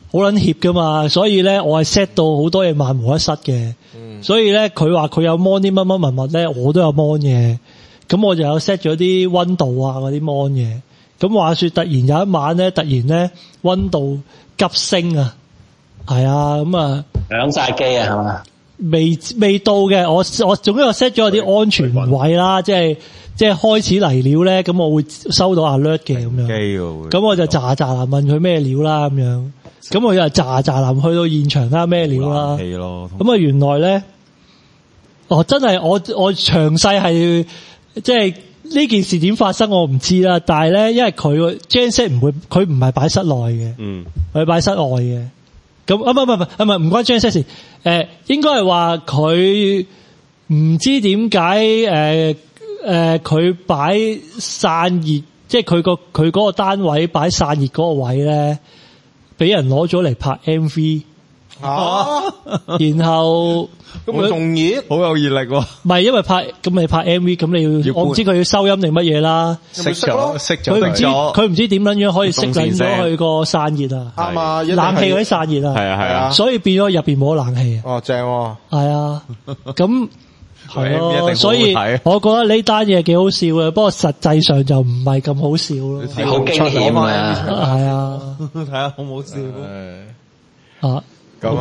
好撚怯噶嘛，所以咧我係 set 到好多嘢萬無一失嘅。所以咧佢話佢有 mon 啲乜乜物物咧，我都有 mon 嘅。咁我就有 set 咗啲溫度啊嗰啲 mon 嘅。咁話說突然有一晚咧，突然咧溫度急升啊，係啊，咁啊響晒機啊，係嘛？ 未到嘅，我總之我 set 咗啲安全位啦，即係開始嚟料咧，咁我會收到 alert 嘅咁樣。咁我就喳喳問佢咩料啦咁樣。咁我又喳喳去到現場啦咩料啦。咁啊原來咧，真係我詳細係即係呢件事點發生我唔知啦。但係咧，因為佢個 genset 佢唔係擺室內嘅，佢擺室外嘅。咁唔關 genset 事。應該係話佢唔知點解佢擺散熱，即係佢嗰個單位擺散熱嗰個位咧，俾人攞咗嚟拍 MV。然後咁佢仲熱， 好有熱力喎。 唔係因為你拍 MV， 咁你要我唔知佢要收音定乜嘢啦。 熄咗， 佢唔知點樣樣可以熄緊咗佢個散熱啊。 啱啊， 冷氣嗰啲散熱啊。 係啊， 所以變咗入邊冇冷氣。 哦，正喎。 係啊，咁係咯，所以我覺得呢單嘢幾好笑嘅，不過實際上就唔係咁好笑咯。 好驚險啊！ 係啊， 睇下好唔好笑。 咁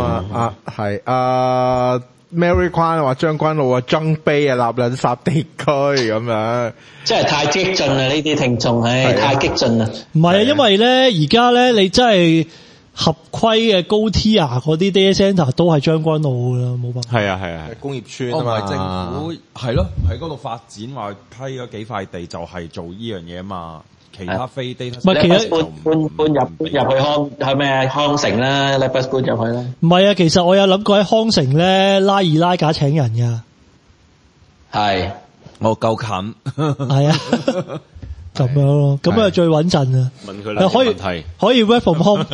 Mary Kwan 話將軍澳增卑立撚殺地區咁樣， 真係太激進啦！呢啲聽眾太激進啦。 唔係啊，因為咧而家咧你真係合規嘅高 tier 嗰啲 data center 都係將軍澳噶啦，冇辦法。 係啊， 工業村啊嘛， 政府係咯喺嗰度發展話批咗幾塊地就係做呢樣嘢啊嘛。其他非 data， 唔係其實搬入去咩康城啦 ，Lebus 搬入去啦。 唔係啊，其實我有諗過喺康城咧拉二拉架請人噶。 係， 我夠近。 係啊，咁樣咯，咁啊最穩陣啊。 問佢兩個問題， 可以 work from home。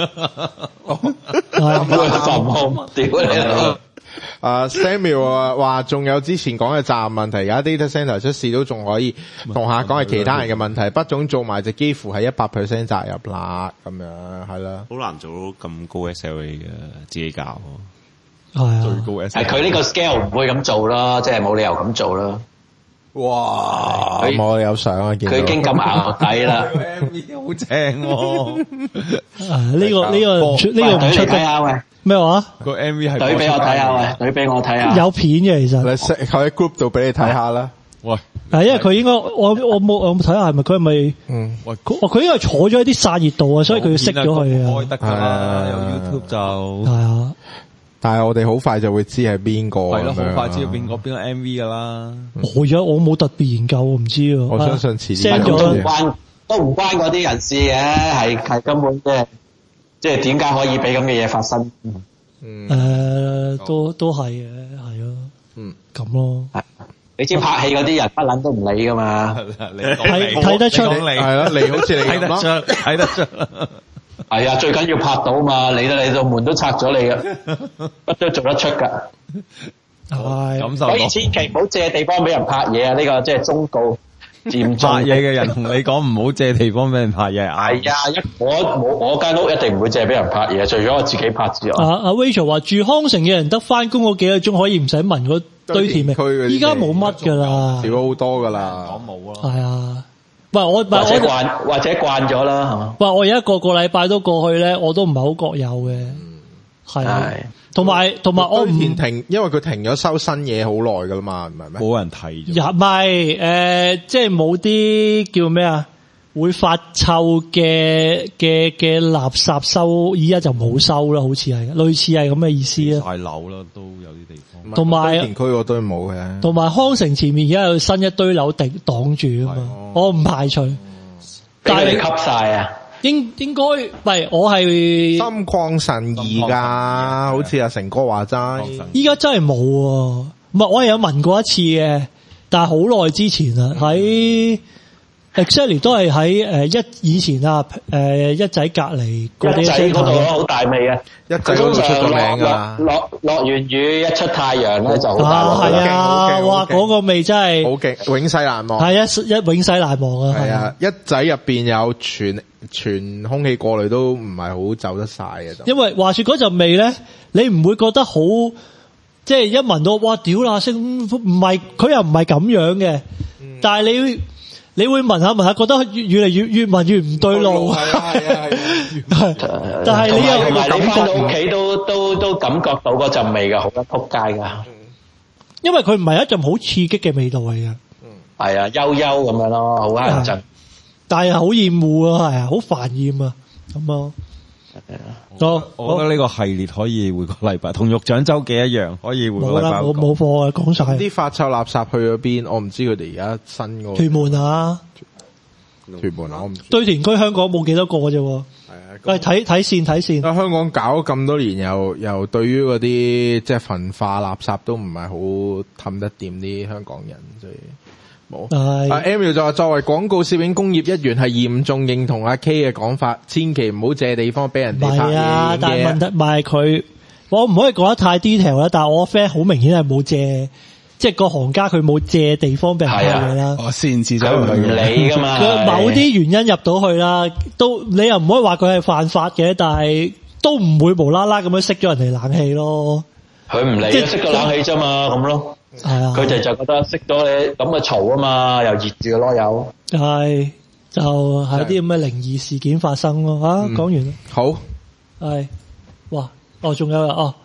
work from home，屌你！ Samuel 話仲有之前講嘅責任問題，而家 data center 出事都仲可以同下講係其他人嘅問題，不總做埋就幾乎係100% 責任啦，咁樣係啦。 好難做到咁高 SLA 嘅，自己搞。 係啊， 最高 SLA。 係佢呢個 scale 唔會咁做咯，即係冇理由咁做咯。 哇！我有相啊，見到佢已經咁淆底啦。 MV 好正喎。 呢個唔出睇下喂。 咩話？ 個 MV 係懟俾我睇下喂，懟俾我睇下。 有片嘅其實。 你喺 group 度俾你睇下啦。 喂， 因為佢應該我冇睇下係咪佢係咪？ 喂， 佢應該係坐咗喺啲散熱度啊，所以佢要熄咗佢啊。 開得㗎啦，有 YouTube 就係啊。 但係我哋好快就會知係邊個。 係咯，好快知道邊個 MV 㗎啦。 我冇特別研究，我唔知啊。 我相信遲啲 send 咗都唔關嗰啲人事嘅，係根本即係點解可以俾咁嘅嘢發生？ 都係嘅，係咯。咁咯。 你知拍戲嗰啲人不撚都唔理噶嘛？ 睇得出， 係咯，你好似你睇得出，睇得出。 係啊，最緊要拍到嘛，你到門都拆咗你嘅，乜都做得出㗎。 係。 所以千祈唔好借地方俾人拍嘢啊！呢個即係忠告。 拍嘢嘅人同你講唔好借地方俾人拍嘢。 係啊，我間屋一定唔會借俾人拍嘢，除咗我自己拍之外。 阿 Rachel 話住康城嘅人得翻工嗰幾個鐘可以唔使聞嗰堆甜味，依家冇乜噶啦， 少好多噶啦， 講冇啦。 係啊，或者慣咗啦，係嘛？ 我而家個禮拜都過去咧，我都唔係好覺有嘅，係。同埋我唔停，因為佢停咗收新嘢好耐噶啦嘛，唔係咩？ 冇人睇。 唔係即係冇啲叫咩啊？會發臭嘅垃圾收，依家就冇收啦，好似係類似係咁嘅意思啊。 大樓啦，都有啲地方。 同埋田區嗰堆冇嘅。同埋康城前面而家有新一堆樓擋住啊嘛，我唔排除。 但係你吸晒啊？ 應該唔係，我係心曠神怡噶，好似阿成哥話齋。 依家真係冇，唔係我係有聞過一次嘅，但係好耐之前啦，喺 exactly 都係喺以前啊一仔隔離嗰啲一仔嗰度好大味啊！ 一仔嗰度出咗名㗎， 落完雨一出太陽咧就好大味。 係啊，哇！嗰個味真係好勁，永世難忘。 係永世難忘啊！ 係啊，一仔入邊有全空氣過濾都唔係好走得晒嘅。 因為話說嗰陣味咧，你唔會覺得好，即係一聞到哇屌啦聲，唔係佢又唔係咁樣嘅，但係你會聞下，覺得越嚟越聞越唔對路。係啊，但係你又你翻到屋企都感覺到嗰陣味㗎，好得撲街㗎。因為佢唔係一陣好刺激嘅味道嚟嘅。 係啊，幽幽咁樣咯，好乞人憎。但係好厭惡啊，係啊，好煩厭啊，咁咯。 我覺得呢個系列可以回個禮拜，同肉獎周記一樣，可以回個禮拜。 冇貨啊，講晒。 啲發臭垃圾去咗邊？我唔知佢哋而家新嗰個。 屯門啊， 我唔知。 堆填區香港冇幾多個啫。係啊，睇線。 香港搞咁多年，又對於嗰啲即係焚化垃圾都唔係好氹得掂啲香港人，所以。冇。Emil 就話作為廣告攝影工業一員係嚴重認同阿 K 嘅講法，千祈唔好借地方俾人哋拍嘢。係啊， 但係問題唔係佢，我唔可以講得太 detail 啦。但係我 friend 好明顯係冇借，即係個行家佢冇借地方俾人拍嘢啦。 我先至走唔理噶嘛。 佢某啲原因入到去啦，都你又唔可以話佢係犯法嘅，但係都唔會無啦啦咁樣熄咗人哋冷氣咯。 佢唔理，即係熄個冷氣啫嘛，咁咯。係啊，佢哋就覺得熄咗你咁嘅嘈啊嘛，又熱住個囉柚。係，就係啲咁嘅靈異事件發生咯。講完啦。 好。 係，哇，仲有